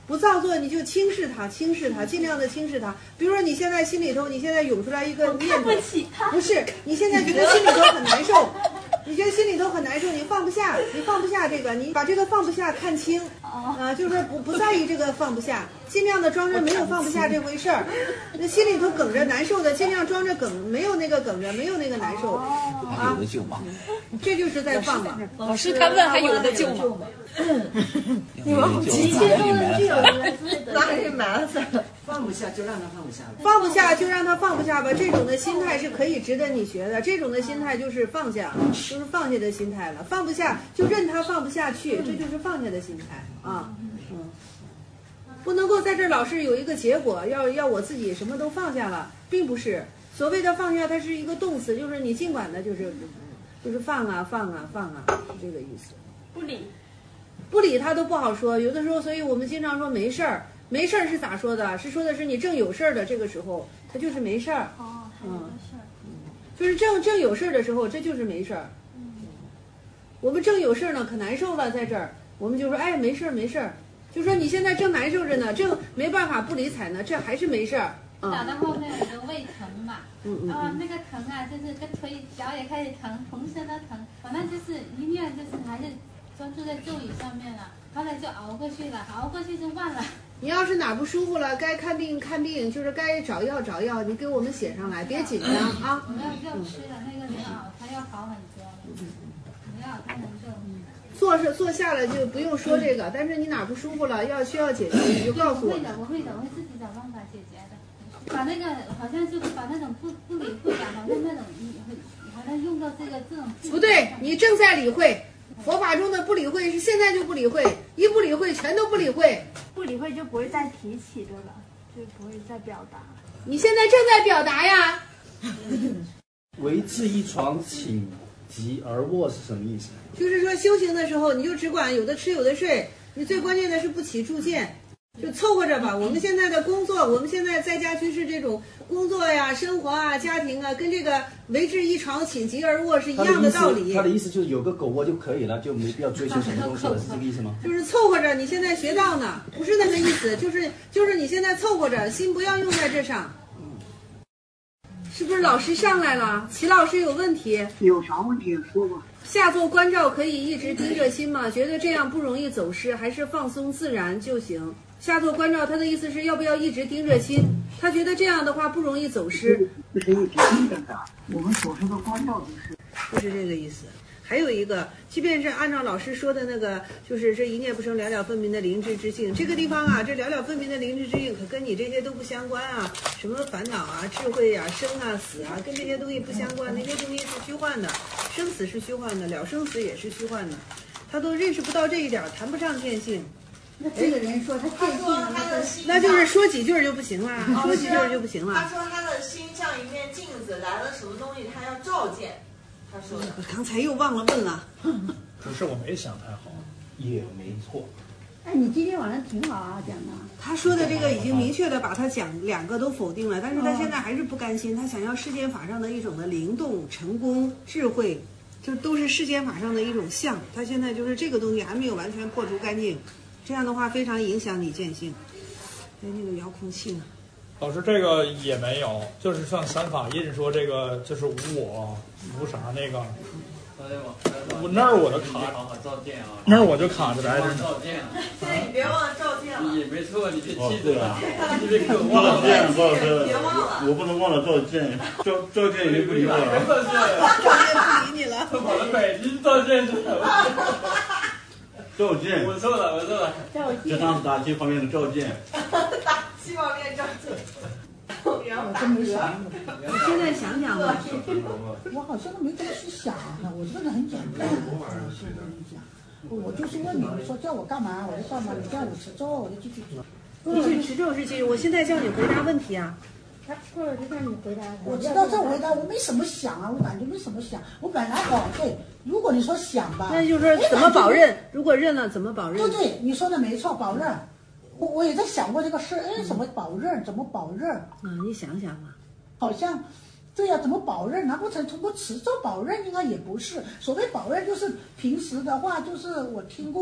不造作你就轻视它，轻视它，尽量的轻视它。比如说你现在心里头，你现在涌出来一个念头，不是，你现在觉得心里头很难受，你觉得心里头很难受，你放不下这个，你把这个放不下看清，就是说不在意这个放不下，尽量的装着没有放不下这回事儿。那心里头梗着难受的，尽量装着梗，没有那个梗着，没有那个难受还有的救吗？ 这就是在放嘛。 老师他问还有的救吗？ 你们好一切都是具有原罪的。 哪里买了放不下就让他放不下吧。 放不下就让他放不下吧，这种的心态是可以值得你学的。这种的心态就是放下，就是放下的心态了。放不下就任他放不下去，这就是放下的心态啊。不能够在这儿老是有一个结果，要我自己什么都放下了，并不是。所谓的放下，它是一个动词，就是你尽管的，就是放啊放啊放啊，是这个意思。不理他都不好说，有的时候，所以我们经常说没事儿。没事儿是咋说的？是说的是你正有事儿的这个时候，它就是没事儿。 还有个事儿。 就是正有事儿的时候，这就是没事儿。我们正有事儿呢，可难受了，在这儿，我们就说，哎，没事儿没事儿。就说你现在正难受着呢，正没办法不理睬呢，这还是没事儿。 打到后面有个胃疼嘛，那个疼啊，就是个腿脚也开始疼，浑身都疼，反正就是一念就是还是专注在咒语上面了，后来就熬过去了，熬过去就忘了。 你要是哪不舒服了，该看病看病，就是该找药找药，你给我们写上来，别紧张啊。 我要药吃了，那个莲藕它要好很多了，莲藕它能够。 坐下来就不用说这个，但是你哪不舒服了，需要解决，你就告诉我。 我会的，我会自己找办法解决的。把那个好像就把那种不理会的，好像那种好像用到这种。 不对，你正在理会。佛法中的不理会是现在就不理会，一不理会全都不理会。 不理会就不会再提起，对吧？就不会再表达。 你现在正在表达呀。 为治一床，寝疾而卧是什么意思？ 就是说修行的时候，你就只管有的吃有的睡，你最关键的是不起住见，就凑合着吧。我们现在的工作，我们现在在家居士这种工作呀、生活啊、家庭啊，跟这个为治一床，寝疾而卧是一样的道理。 他的意思就是有个狗窝就可以了，就没必要追求什么东西了，是这个意思吗？ 就是凑合着，你现在学到呢，不是那个意思，就是你现在凑合着，心不要用在这上。是不是老师上来了？齐老师有问题？ 有啥问题说吧。 下坐观照可以一直盯着心吗？觉得这样不容易走失，还是放松自然就行？下坐观照，他的意思是要不要一直盯着心？他觉得这样的话不容易走失。 不是一直盯着的，我们所说的观照不是这个意思。还有一个，即便是按照老师说的那个，就是这一念不生了了分明的灵智之性，这个地方啊，这了了分明的灵智之性可跟你这些都不相关啊，什么烦恼啊、智慧啊、生啊、死啊，跟这些东西不相关，那些东西是虚幻的，生死是虚幻的，了生死也是虚幻的，他都认识不到这一点，谈不上见性。 那这个人说他见性， 那就是说几句就不行了，说几句就不行了。 他说他的心像一面镜子，来了什么东西他要照见。他说的， 刚才又忘了问了。 不是我没想太好， 也没错。 哎，你今天晚上挺好啊，讲的。 他说的这个已经明确的把他讲两个都否定了，但是他现在还是不甘心，他想要世间法上的一种的灵动、成功、智慧，就都是世间法上的一种相。他现在就是这个东西还没有完全破除干净，这样的话非常影响你见性。哎，那个遥控器呢？ 老师，这个也没有，就是像三法印说这个就是无我无啥那个，我那儿我就卡，那儿我就卡着来着呢。 现在你别忘了照见了。 也没错，你别记得了， 你别给我忘了。 别忘了， 我不能忘了赵健，赵健已经不理我了。 赵健不理你了， 他跑到北京赵健去了。赵健，我错了。就当时打击方面的赵健。 打击方面赵健。 我真没想。 你现在想想吧。 我好像都没怎么去想呢，我这个人很简单。我就是问你，你说叫我干嘛我就干嘛，你叫我持咒我就继续做。 不是持咒是继续，我现在叫你回答问题啊。 他或者就让你回答。我知道这回答我没什么想啊，我感觉没什么想。我本来对，如果你说想吧， 那就是说怎么保认？如果认了怎么保认？ 对，你说的没错，保认。我也在想过这个事，怎么保认？怎么保认？ 你想想嘛。 好像，对呀，怎么保认？难不成通过持咒保认？应该也不是。所谓保认，就是平时的话，就是我听过，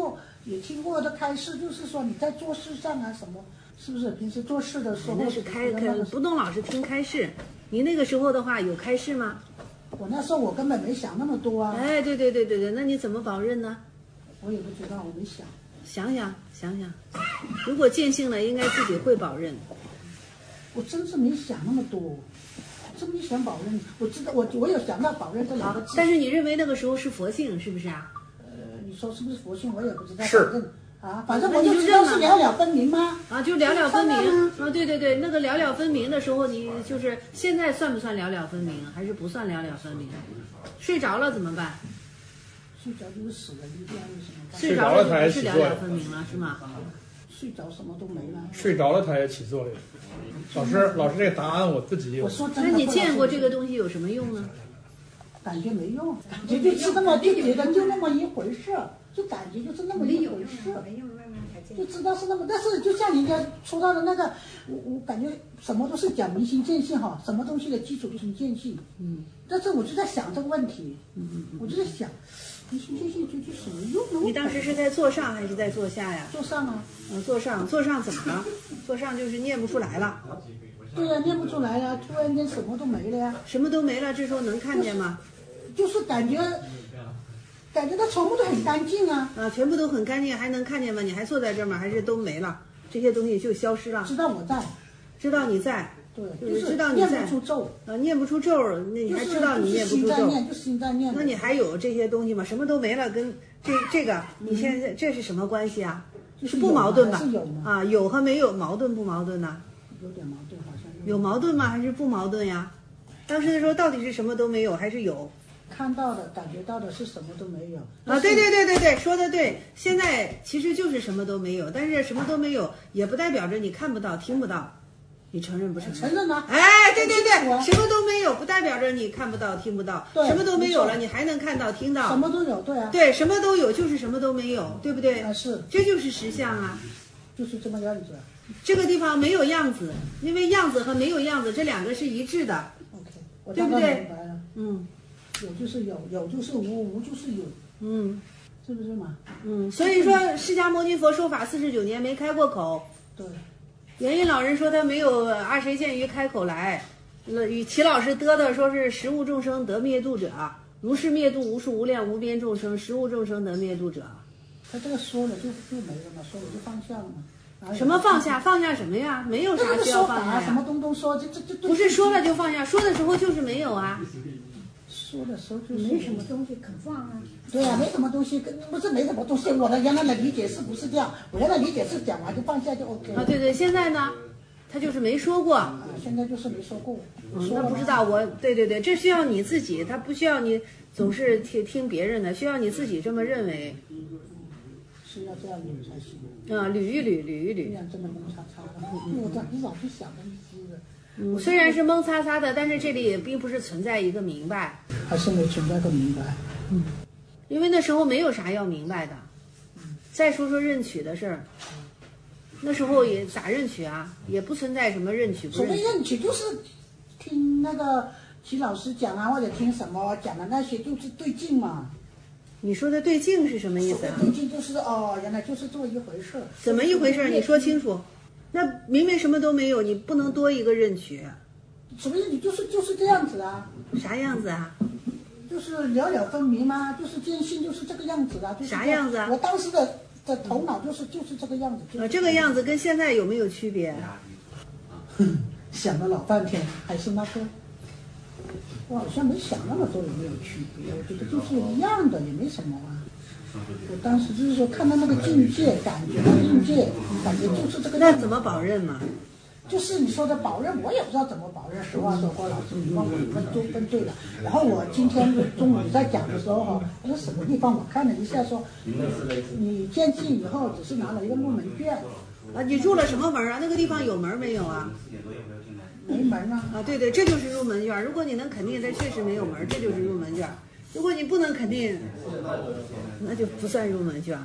也听过的开示，就是说你在做事上啊什么，是不是？平时做事的时候， 那是不动老师听开示。你那个时候的话有开示吗？ 我那时候我根本没想那么多啊。 哎，对，那你怎么保任呢？ 我也不知道，我没想。 想想，如果见性了，应该自己会保任。 我真是没想那么多，真没想保任。我知道，我有想到保任这两个字。 但是你认为那个时候是佛性，是不是啊？ 你说是不是佛性，我也不知道。 是。 反正我就知道是了了分明吗？ 就了了分明。对，那个了了分明的时候，你就是现在算不算了了分明，还是不算了了分明？睡着了怎么办？ 睡着就是死了一样，什么？ 睡着了才是了了分明了，是吗？ 睡着什么都没了。 睡着了它也起作用。老师，这个答案我自己有。 我说真的。 那你见过这个东西有什么用呢？ 感觉没用，感觉就是那么就觉得就那么一回事，就感觉就是那么一回事，就知道是那么。但是就像人家说到的那个，我感觉什么都是讲明心见性哈，什么东西的基础就是见性。但是我就在想这个问题，我就在想，明心见性究竟什么用呢？ 你当时是在坐上还是在坐下呀？ 坐上啊。 坐上怎么了？坐上就是念不出来了。 对呀，念不出来了，突然间什么都没了呀。 什么都没了，这时候能看见吗？ 就是感觉它全部都很干净啊！ 全部都很干净，还能看见吗？你还坐在这儿吗？还是都没了？这些东西就消失了。 知道我在， 知道你在， 对， 就是知道你在。 念不出咒念不出咒，那你还知道你念不出咒？ 就心在念。 那你还有这些东西吗？什么都没了，跟这个，你现在这是什么关系啊？是不矛盾吧？有和没有矛盾不矛盾呢？ 有点矛盾，好像有矛盾吗？还是不矛盾呀？当时的时候到底是什么都没有，还是有？ 看到的、感觉到的是什么都没有对，说的对。现在其实就是什么都没有，但是什么都没有也不代表着你看不到、听不到，你承认不承认？ 承认啊！ 哎，对，什么都没有不代表着你看不到、听不到，什么都没有了，你还能看到、听到， 什么都有，对啊， 对，什么都有就是什么都没有，对不对？ 是， 这就是实相啊， 就是这么样子。 这个地方没有样子，因为样子和没有样子这两个是一致的。 OK， 对不对？ 明白了。有就是有，有就是无，无就是有。是不是嘛？ 所以说释迦牟尼佛说法49年没开过口。 对。 元音老人说他没有阿谁见于开口来，与齐老师嘚说是实物众生得灭度者，如是灭度无数无量无边众生，实物众生得灭度者。 他这个说了就没了嘛，说了就放下了嘛。 什么放下？放下什么呀？没有啥需要放下呀。 什么东说，这不是说了就放下，说的时候就是没有啊。 说的时候就是没什么东西可放啊。 对啊，没什么东西，不是没什么东西。我的原来的理解是不是这样？我原来理解是讲完就放下就 OK 了。 对，现在呢，他就是没说过。 现在就是没说过。 那不知道我，对，这需要你自己，他不需要你总是听别人的，需要你自己这么认为。 是要这样捋才行。 捋一捋。 这样真的蒙查查的，我老是想东西的。 虽然是蒙擦擦的，但是这里并不是存在一个明白， 还是没存在个明白。 因为那时候没有啥要明白的。再说认取的事儿，那时候也咋认取啊？也不存在什么认取不认取。 所谓认取就是听那个齐老师讲啊，或者听什么讲的那些，就是对境嘛。 你说的对境是什么意思啊？ 对境就是原来就是这么一回事。 怎么一回事？你说清楚。那明明什么都没有，你不能多一个认取。 什么意思？你就是这样子啊？ 啥样子啊？ 就是了了分明嘛，就是见性就是这个样子啊。 啥样子啊？ 我当时的头脑就是这个样子。 这个样子跟现在有没有区别？ 想了老半天，还是那个。我好像没想那么多有没有区别，我觉得就是一样的，也没什么啊。我当时就是说看到那个境界，感觉到境界，感觉就是这个样子。 那怎么保任嘛？ 就是你说的保任，我也不知道怎么保任。实话说，郭老师，你问我问对了。然后我今天中午在讲的时候哈，我说什么地方我看了一下说，你见性以后只是拿了一个入门券。 你入了什么门啊？那个地方有门没有啊？ 没门啊！ 对，这就是入门券。如果你能肯定它确实没有门，这就是入门券。如果你不能肯定，那就不算入门券。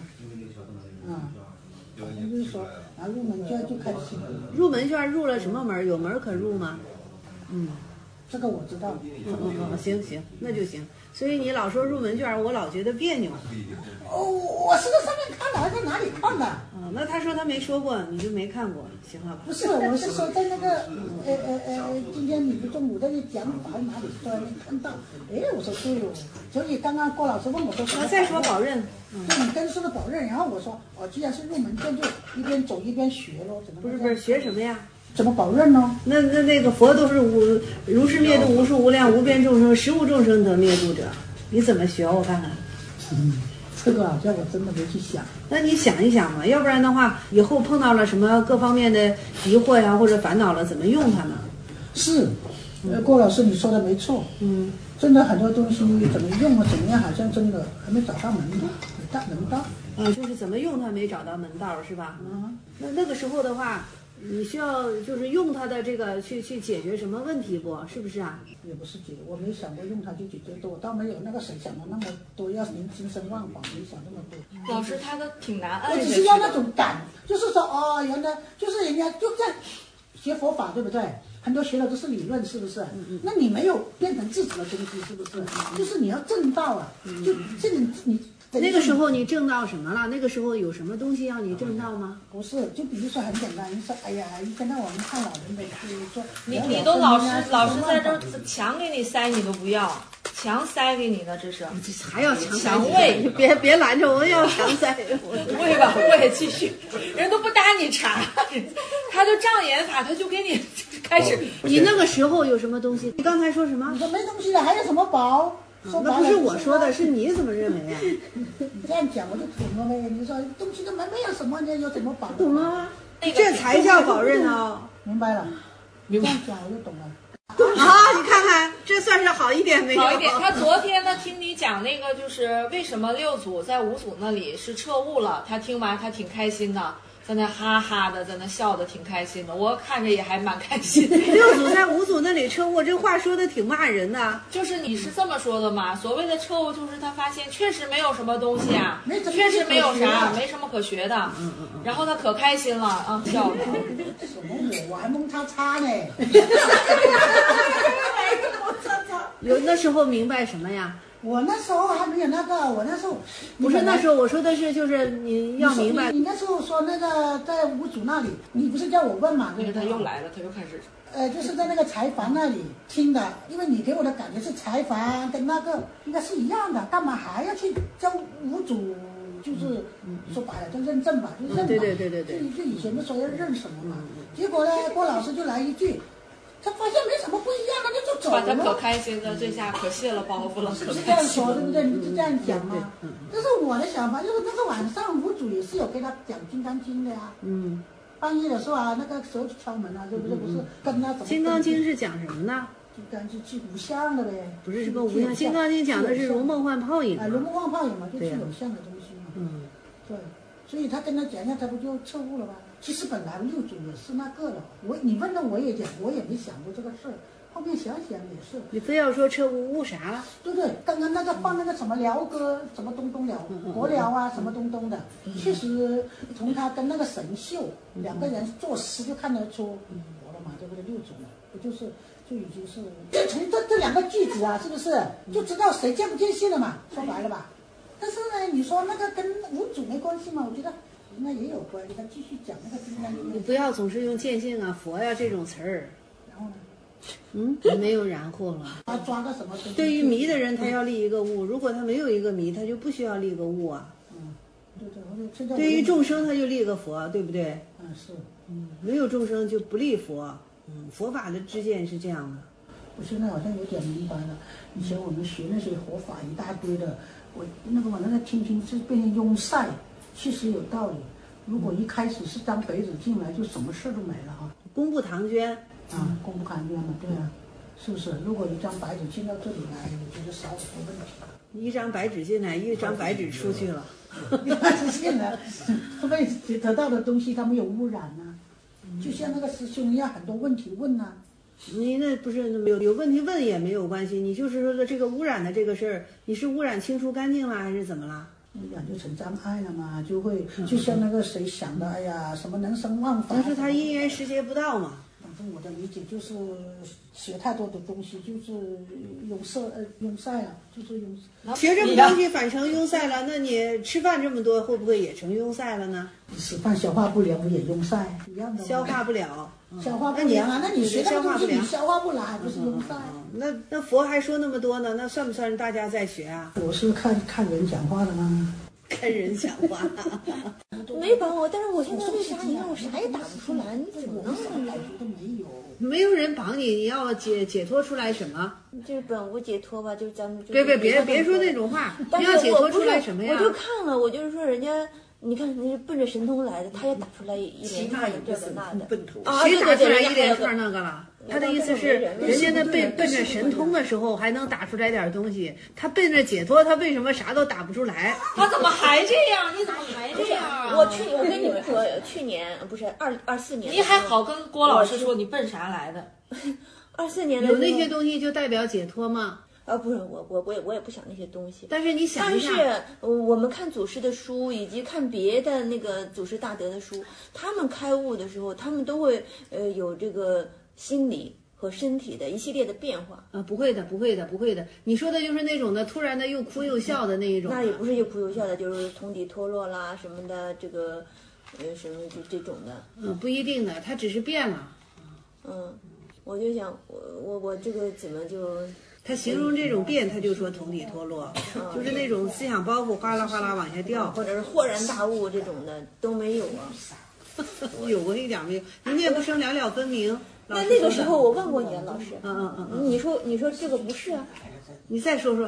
就是说拿入门券就开始。 入门券入了什么门？有门可入吗？ 这个我知道。 行，那就行。所以你老说入门券，我老觉得别扭。 我是在上面看的，在哪里看的？ 那他说他没说过，你就没看过，行了吧？ 不是，我是说在那个今天你中午在讲法哪里突然看到？我说对哦。所以刚刚郭老师问我说， 再说保任， 就你刚说的保任，然后我说既然是入门券，就一边走一边学咯。 不是学什么呀？ 怎么保任呢？ 那个佛都是如是灭度无数无量无边众生，实无众生得灭度者。你怎么学？我看看。 这个好像我真的没去想。 那你想一想嘛，要不然的话，以后碰到了什么各方面的疑惑呀，或者烦恼了，怎么用它呢？ 是，郭老师你说的没错。真的很多东西怎么用啊，怎么样，好像真的还没找到门道。 就是怎么用它没找到门道，是吧？那个时候的话，你需要就是用它的这个去解决什么问题不？是不是啊？ 也不是解决，我没想过用它去解决多，我倒没有那个谁想的那么多，要您精神万法，没想那么多。 老师他的挺难按。 我只是要那种感，就是说原来就是人家就在学佛法，对不对？很多学的都是理论，是不是？那你没有变成自己的东西，是不是？就是你要证道啊，就这个你。 那个时候你证到什么了？那个时候有什么东西让你证到吗？ 不是，就比如说很简单，你说一天到晚我们看老人的说， 你都老师在这强给你塞，你都不要，强塞给你呢，这是还要强喂， 别拦着我，要强塞， 喂吧，喂继续，人都不搭你茬，他就障眼法，他就给你开始。 你那个时候有什么东西？你刚才说什么？ 你说没东西了，还有什么宝？ 那不是我说的，是你怎么认为啊？ 你这样讲我就懂了呗。你说东西都没有什么，你有什么宝？ 懂了吗？这才叫保任呢。 明白了，这样讲我就懂了。 你看看，这算是好一点没有？ 好一点。他昨天呢听你讲那个，就是为什么六祖在五祖那里是彻悟了，他听完他挺开心的。在那哈哈的，在那笑的挺开心的，我看着也还蛮开心。 六祖在五祖那里彻悟，这话说的挺骂人的。 就是你是这么说的嘛？所谓的彻悟，就是他发现确实没有什么东西啊，确实没有啥，没什么可学的。然后他可开心了啊，笑的。 什么我还蒙叉叉呢？ 那时候明白什么呀？ 我那时候还没有那个，我那时候不是那时候，我说的是就是你要明白。 你那时候说那个在五祖那里，你不是叫我问嘛？对不对？ 他又来了，他又开始。 就是在那个柴房那里听的，因为你给我的感觉是柴房跟那个应该是一样的，干嘛还要去叫五祖？就是说白了，就认证吧，就认吧。 对。 就以前就说要认什么嘛，结果呢，郭老师就来一句。他发现没什么不一样，他就走了。 把他可开心的，这下可卸了包袱了。 是这样说，对不对？你就这样讲嘛。这是我的想法，就是那个晚上五祖也是有跟他讲《金刚经》的呀。半夜的时候啊，那个时候去敲门啊，对不对？不是跟他怎么？ 《金刚经》是讲什么呢？ 金刚经去无相的呗。 不是个无相，《金刚经》讲的是如梦幻泡影。 如梦幻泡影嘛，就是有相的东西嘛。对。所以他跟他讲一下，他不就彻悟了吗？其实本来六祖也是那个的，你问的我也讲，我也没想过这个事，后面想想也是。 你非要说彻悟悟啥了？ 对不对？刚刚那个放那个什么辽歌，什么东辽国辽啊，什么东的，确实从他跟那个神秀两个人作诗就看得出，我的妈，对不对？六祖嘛，不就是就已经是，就从这两个句子啊，是不是就知道谁见不见性了嘛？说白了吧。但是呢，你说那个跟五祖没关系吗？我觉得。那也有关系，他继续讲那个金刚经。 你不要总是用见性啊、佛呀这种词儿。 然后呢？ 没有然后了。 他抓个什么？ 对于迷的人，他要立一个悟；如果他没有一个迷，他就不需要立个悟啊。 对。 对于众生，他就立个佛，对不对？ 是。 没有众生就不立佛。佛法的知见是这样的。 我现在好像有点明白了。以前我们学那些佛法一大堆的，我那个听是变成庸塞。确实有道理。如果一开始是张白纸进来，就什么事都没了哈。 工部唐捐啊，工部唐捐嘛，对啊，是不是？如果一张白纸进到这里来，我觉得少很多问题。 一张白纸进来，一张白纸出去了。 一张白纸进来，会不会得到的东西它没有污染呢？就像那个师兄一样，很多问题问呢。 你那不是有问题问也没有关系，你就是说的这个污染的这个事儿，你是污染清除干净了还是怎么了？ 污染就成障碍了嘛，就会就像那个谁想的，哎呀，什么能生万法？ 但是他因缘时节不到嘛。 我的理解就是学太多的东西就是壅塞了，就是学这么东西反成壅塞了，那你吃饭这么多，会不会也成壅塞了呢？ 吃饭消化不良不也壅塞一样的？ 消化不了， 消化不良啊！那你学那个东西你消化不来，不是壅塞？ 那佛还说那么多呢，那算不算大家在学啊？ 我是看人讲话的吗？ 看人讲话， 没帮我，但是我现在为啥你看我啥也打不出来？你怎么能感觉都没有？ 没有人帮你，你要解脱出来什么？ 就是本无解脱吧，就是咱们别说那种话，你要解脱出来什么呀？ 我就看了，我就是说人家。你看，你是奔着神通来的，他也打出来一连串的这个那的。 谁打出来一连串那个了？他的意思是，人家那奔着神通的时候还能打出来点东西，他奔着解脱，他为什么啥都打不出来？ 他怎么还这样？你怎么还这样啊？ 我跟你们说，去年不是24年， 你还好跟郭老师说你奔啥来的 ？24年有那些东西就代表解脱吗？ 不是我也不想那些东西， 但是你想一下， 但是我们看祖师的书，以及看别的那个祖师大德的书，他们开悟的时候，他们都会有这个心理和身体的一系列的变化。 不会的。你说的就是那种的突然的又哭又笑的那一种。 那也不是又哭又笑的，就是通体脱落啦什么的，这个什么就这种的。 不一定的，它只是变了。 我就想我这个怎么就。 他形容这种变，他就说同体脱落，就是那种思想包袱哗啦哗啦往下掉， 或者是豁然大悟这种的都没有啊。 有过一点没有？一念不生，两了分明。 那个时候我问过你啊，老师。你说这个不是啊？ 你再说说。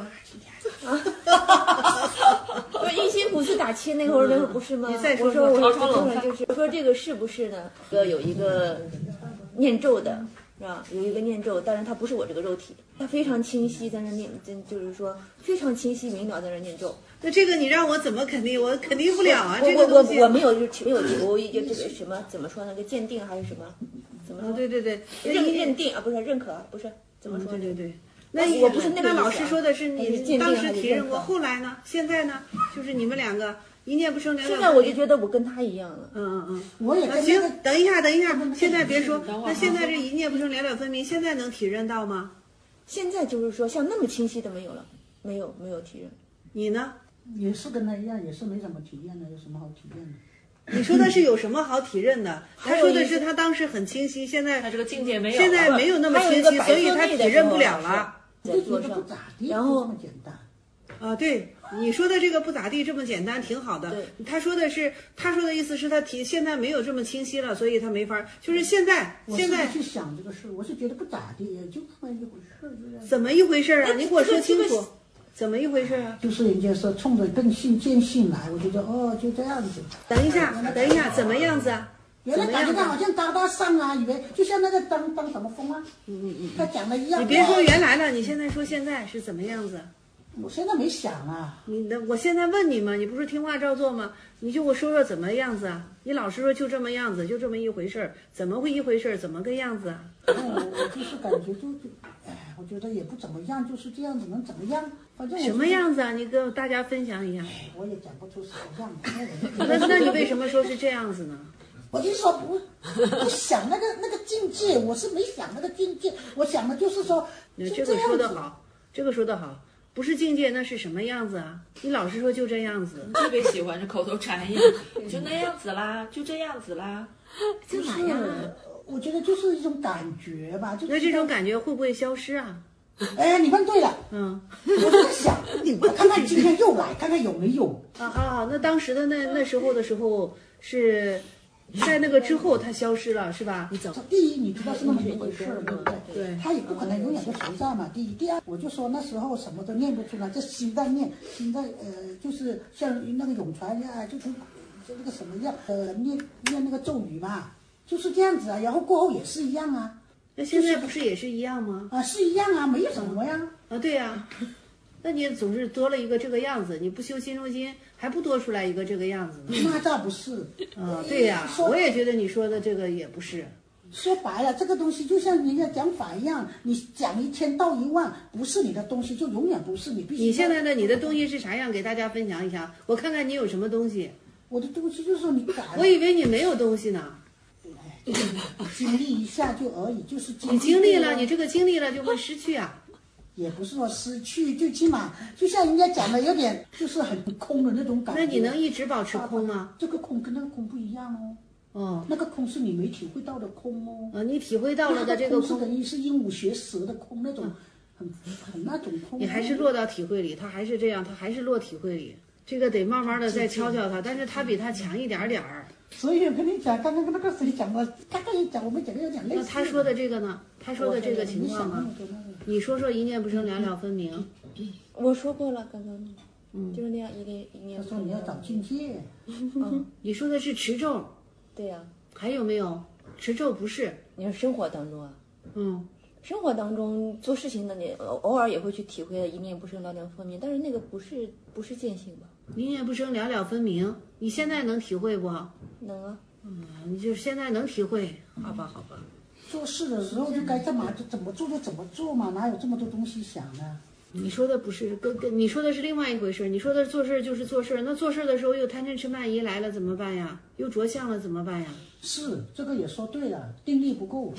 不是一心不是打七那会儿那个不是吗？ 你再说说。我说这个是不是呢？有一个念咒的。是吧？有一个念咒，但是它不是我这个肉体，它非常清晰在那念，就是说非常清晰明了在那念咒。 那这个你让我怎么肯定？我肯定不了啊！这个东西我没有求一个这个什么怎么说那个鉴定还是什么？怎么说？ 对， 认定啊，不是认可，不是怎么说？ 对。 那我不是那个老师说的是你当时提认过，后来呢？现在呢？就是你们两个。一念不生，两了分明。 现在我就觉得我跟他一样了。 我也行。等一下，现在别说。那现在这一念不生，两了分明，现在能体认到吗？ 现在就是说，像那么清晰的没有了，没有体认。 你呢？ 也是跟他一样，也是没什么体验的，有什么好体验的？ 你说的是有什么好体认的？他说的是他当时很清晰，现在他这个境界没有， 现在没有那么清晰，所以他体认不了了。 在桌上，然后这么简单。 对，你说的这个不咋地，这么简单，挺好的。他说的意思是他现在没有这么清晰了，所以他没法。就是现在去想这个事，我是觉得不咋地，也就这么一回事， 怎么一回事啊？你给我说清楚，怎么一回事啊？ 就是人家说冲着更信见信来，我觉得就这样子。 等一下，怎么样子啊？ 原来感觉他好像高大上啊，以为就像那个当什么风啊，他讲的一样。 你别说原来了，你现在说现在是怎么样子？ 我现在没想啊。 我现在问你嘛，你不是听话照做吗？你就给我说说怎么样子啊？你老是说就这么样子，就这么一回事儿，怎么会一回事儿？怎么个样子啊？ 我就是感觉我觉得也不怎么样，就是这样子，能怎么样？反正什么样子啊？你跟大家分享一下。 我也讲不出什么样子。那你为什么说是这样子呢？ 我就说不想那个境界，我是没想那个境界，我想的就是说， 这个说得好。不是境界，那是什么样子啊？你老是说就这样子， 特别喜欢这口头禅呀，就那样子啦，就这样子啦， 这哪样？我觉得就是一种感觉吧。 那这种感觉会不会消失啊？ 你问对了。我在想，我看看今天又来，看看有没有。 好，那当时的那时候是。在那个之后，它消失了，是吧？ 第一，你知道是那么一回事，对不对？对。它也不可能永远都存在嘛。第一，第二，我就说那时候什么都念不出来，这心在念，心在就是像那个咏传呀，就是那个什么样念那个咒语嘛，就是这样子啊。然后过后也是一样啊。 那现在不是也是一样吗？ 是一样啊，没有什么呀。 对呀。那你总是多了一个这个样子，你不修心中心，还不多出来一个这个样子呢？ 那倒不是。 对呀，我也觉得你说的这个也不是。 说白了，这个东西就像人家讲法一样，你讲1000道10000，不是你的东西就永远不是你必须。 你现在的你的东西是啥样？给大家分享一下，我看看你有什么东西。 我的东西就是你改。 我以为你没有东西呢。 经历一下就而已，就是你经历了，你这个经历了就会失去啊。 也不是说失去，就起码就像人家讲的，有点就是很空的那种感觉。 那你能一直保持空吗？ 这个空跟那个空不一样哦。哦，那个空是你没体会到的空哦。 你体会到了的这个空是等于是鹦鹉学舌的空，那种很那种空。 你还是落到体会里，他还是这样，他还是落体会里。这个得慢慢的再敲敲他，但是他比他强一点点儿。 所以我跟你讲，刚刚跟那个谁讲了，刚刚一讲我们讲的有点类似。 那他说的这个呢？他说的这个情况呢？你说说一念不生，了了分明。 我说过了，刚刚就是那样一念。 他说你要找境界。 你说的是持咒。 对呀。 还有没有？持咒不是。 你说生活当中啊。 生活当中做事情的你偶尔也会去体会一念不生，了了分明，但是那个不是见性吧？ 一念不生，了了分明。你现在能体会不？ 能啊。 你就现在能体会，好吧，好吧。 做事的时候就该干嘛就怎么做就怎么做嘛，哪有这么多东西想呢？ 你说的不是跟你说的是另外一回事。你说的做事就是做事，那做事的时候又贪嗔痴慢疑来了怎么办呀？又着相了怎么办呀？ 是，这个也说对了，定力不够。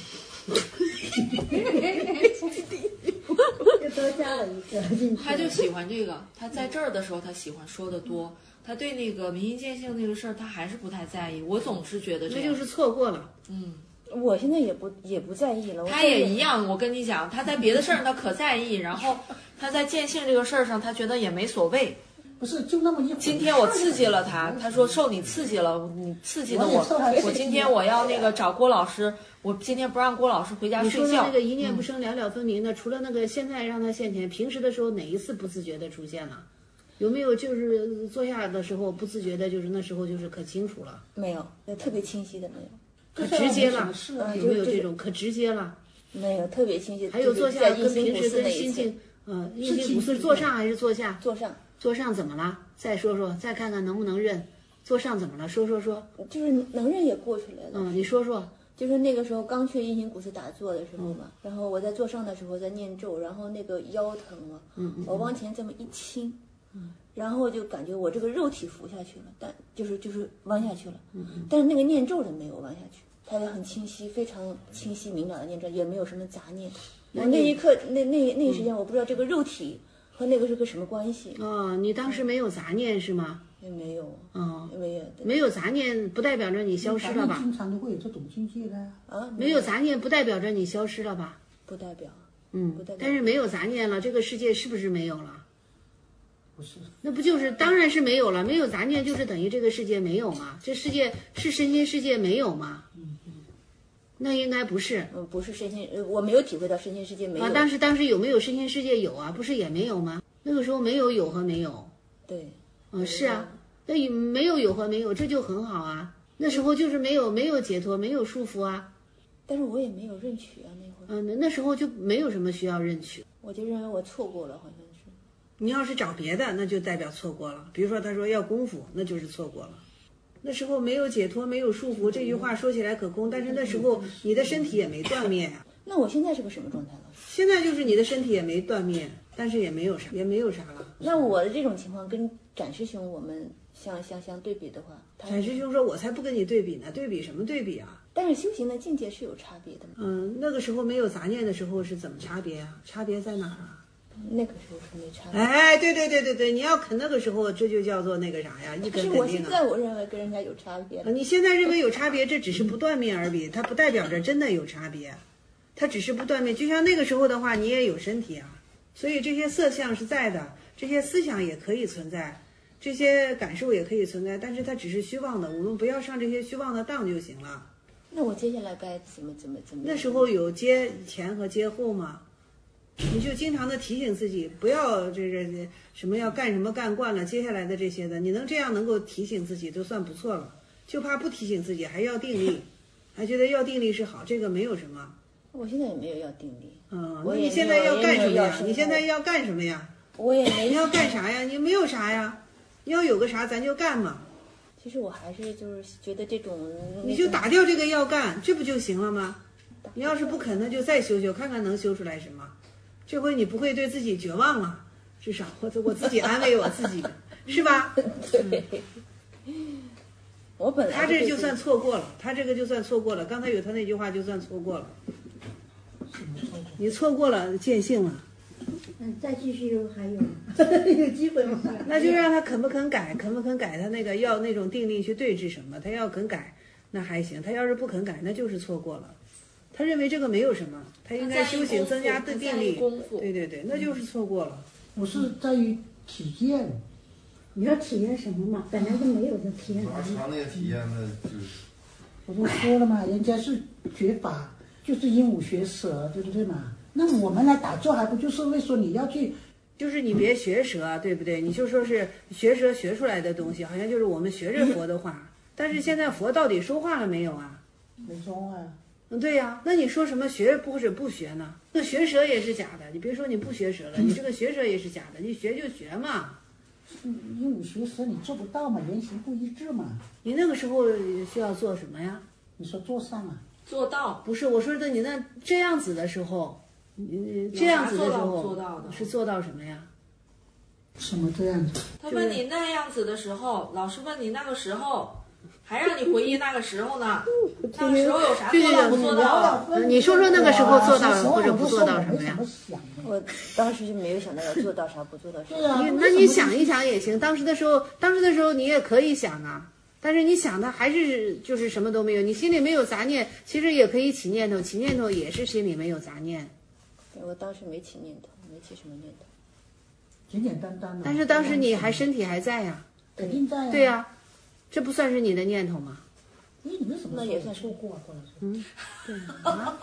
又多加了一个。 他就喜欢这个，他在这儿的时候他喜欢说的多，他对那个明心见性那个事儿他还是不太在意。我总是觉得这样， 那就是错过了。 我现在也不在意了。 他也一样，我跟你讲，他在别的事儿他可在意，然后他在见性这个事儿上，他觉得也没所谓。 不是，就那么一会儿。 今天我刺激了他，他说受你刺激了，你刺激的我今天我要那个找郭老师，我今天不让郭老师回家睡觉。 你说的那个一念不生，了了分明的，除了那个现在让他现前，平时的时候哪一次不自觉的出现了？有没有就是坐下的时候不自觉的，就是那时候就是可清楚了？ 没有，特别清晰的没有。 可直接了，有没有这种可直接了？ 没有，特别清晰。 还有坐下跟平时跟心境，印心股四坐上还是坐下？ 坐上。 坐上怎么了？再说说，再看看能不能认。坐上怎么了？说。 就是能认也过去来了。 你说说。 就是那个时候刚去印心股四打坐的时候嘛，然后我在坐上的时候在念咒，然后那个腰疼啊，我往前这么一倾，然后就感觉我这个肉体浮下去了，但就是弯下去了，但是那个念咒的没有弯下去，它也很清晰，非常清晰明了的念咒，也没有什么杂念。我那一刻那一时间，我不知道这个肉体和那个是个什么关系。 你当时没有杂念是吗？ 也没有。 没有杂念不代表着你消失了吧？ 经常都会有这种境界的没有杂念不代表着你消失了吧？ 不代表。 不代表。但是没有杂念了，这个世界是不是没有了？ 不是。 那不就是当然是没有了？没有杂念就是等于这个世界没有嘛？这世界是身心世界没有吗？那应该不是。 不是身心，我没有体会到身心世界没有。 当时有没有身心世界有啊？不是也没有吗？那个时候没有和没有。 对。 是啊，那没有和没有，这就很好啊。那时候就是没有解脱，没有束缚啊。 但是我也没有认取啊，那会儿。 那时候就没有什么需要认取。 我就认为我错过了，好像是。 你要是找别的，那就代表错过了。比如说他说要功夫，那就是错过了。那时候没有解脱，没有束缚，这句话说起来可空，但是那时候你的身体也没断灭呀。 那我现在是个什么状态了？ 现在就是你的身体也没断灭，但是也没有啥了。 那我的这种情况跟展师兄我们相对比的话， 展师兄说：“我才不跟你对比呢，对比什么对比啊？” 但是修行的境界是有差别的嘛。 那个时候没有杂念的时候是怎么差别啊？差别在哪儿啊？ 那个时候是没差别。 哎，对，你要肯那个时候，这就叫做那个啥呀，一根肯定啊。 我现在我认为跟人家有差别。 你现在认为有差别，这只是不断灭而已，它不代表着真的有差别，它只是不断灭。就像那个时候的话，你也有身体啊，所以这些色相是在的，这些思想也可以存在，这些感受也可以存在，但是它只是虚妄的，我们不要上这些虚妄的当就行了。 那我接下来该怎么？ 那时候有接前和接后吗？你就经常的提醒自己，不要这什么要干什么干惯了，接下来的这些的，你能这样能够提醒自己就算不错了。就怕不提醒自己，还要定力，还觉得要定力是好，这个没有什么。 我现在也没有要定力。 那你现在要干什么呀？你现在要干什么呀？ 我也没。 你要干啥呀？你没有啥呀？你要有个啥，咱就干嘛。 其实我还是就是觉得这种， 你就打掉这个要干，这不就行了吗？你要是不肯，那就再修，看看能修出来什么。这回你不会对自己绝望了，至少我自己安慰我自己，是吧？ 对。 我本来他这就算错过了，他这个就算错过了。刚才有他那句话就算错过了，你错过了见性了。 再继续还有有机会吗？ 那就让他肯不肯改，肯不肯改，他那个要那种定力去对治什么，他要肯改那还行，他要是不肯改，那就是错过了。他认为这个没有什么，他应该修行增加的定力。对对对，那就是错过了。 我是在于体验，你要体验什么嘛？本来就没有的体验。 拿长那个体验的就是。 我都说了嘛，人家是学法，就是鹦鹉学舌，对不对嘛？那我们来打坐还不就是为说你要去， 就是你别学舌，对不对？你就说是学舌学出来的东西，好像就是我们学着佛的话，但是现在佛到底说话了没有啊？ 没说话。 对呀，那你说什么学或者不学呢？那学舌也是假的，你别说你不学舌了，你这个学舌也是假的，你学就学嘛。 鹦鹉学舌你做不到嘛，言行不一致嘛。 你那个时候需要做什么呀？ 你说做上啊？ 做到不是我说的，你那这样子的时候。这样子的时候是做到什么呀？ 什么这样子？ 他问你那样子的时候，老师问你那个时候，还让你回忆那个时候呢？那个时候有啥做到不做到？ 你说说那个时候做到或者不做到什么呀？ 我当时就没有想到要做到啥不做到啥。 那你想一想也行。当时的时候你也可以想啊。但是你想的还是就是什么都没有，你心里没有杂念，其实也可以起念头，起念头也是心里没有杂念。 我当时没起念头，没起什么念头， 简简单单的。 但是当时你还身体还在呀， 肯定在呀。 对呀，这不算是你的念头吗？ 你为什么那也算错过或者是？ 对啊。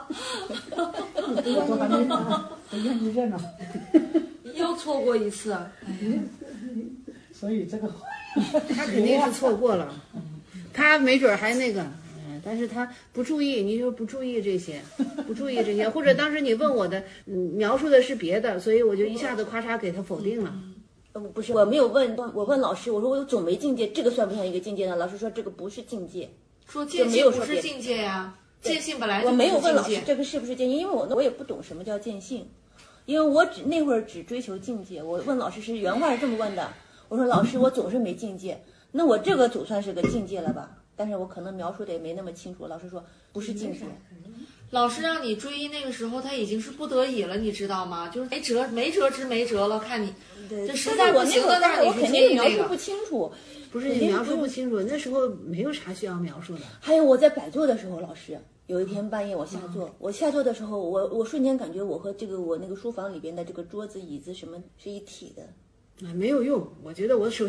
我还没不愿意认了。 又错过一次。 所以这个他肯定是错过了，他没准还那个。但是他不注意，你就不注意这些，或者当时你问我的，描述的是别的，所以我就一下子咔嚓给他否定了。 不是，我没有问，我问老师，我说我总没境界，这个算不算一个境界呢？老师说这个不是境界， 说见性不是境界呀，见性本来就我没有问老师这个是不是见性，因为我也不懂什么叫见性，因为我那会儿只追求境界。我问老师是原话是这么问的，我说老师，我总是没境界，那我这个总算是个境界了吧？但是我可能描述的也没那么清楚。老师说不是境界， 老师让你追忆那个时候，他已经是不得已了，你知道吗？就是没辙之没辙了。看你这实在不行的，那你肯定描述不清楚。 不是你描述不清楚，那时候没有啥需要描述的。 还有我在摆坐的时候，老师有一天半夜我下坐，我下坐的时候，我瞬间感觉我和我那个书房里边的这个桌子椅子什么是一体的。 没有用，我觉得我首先。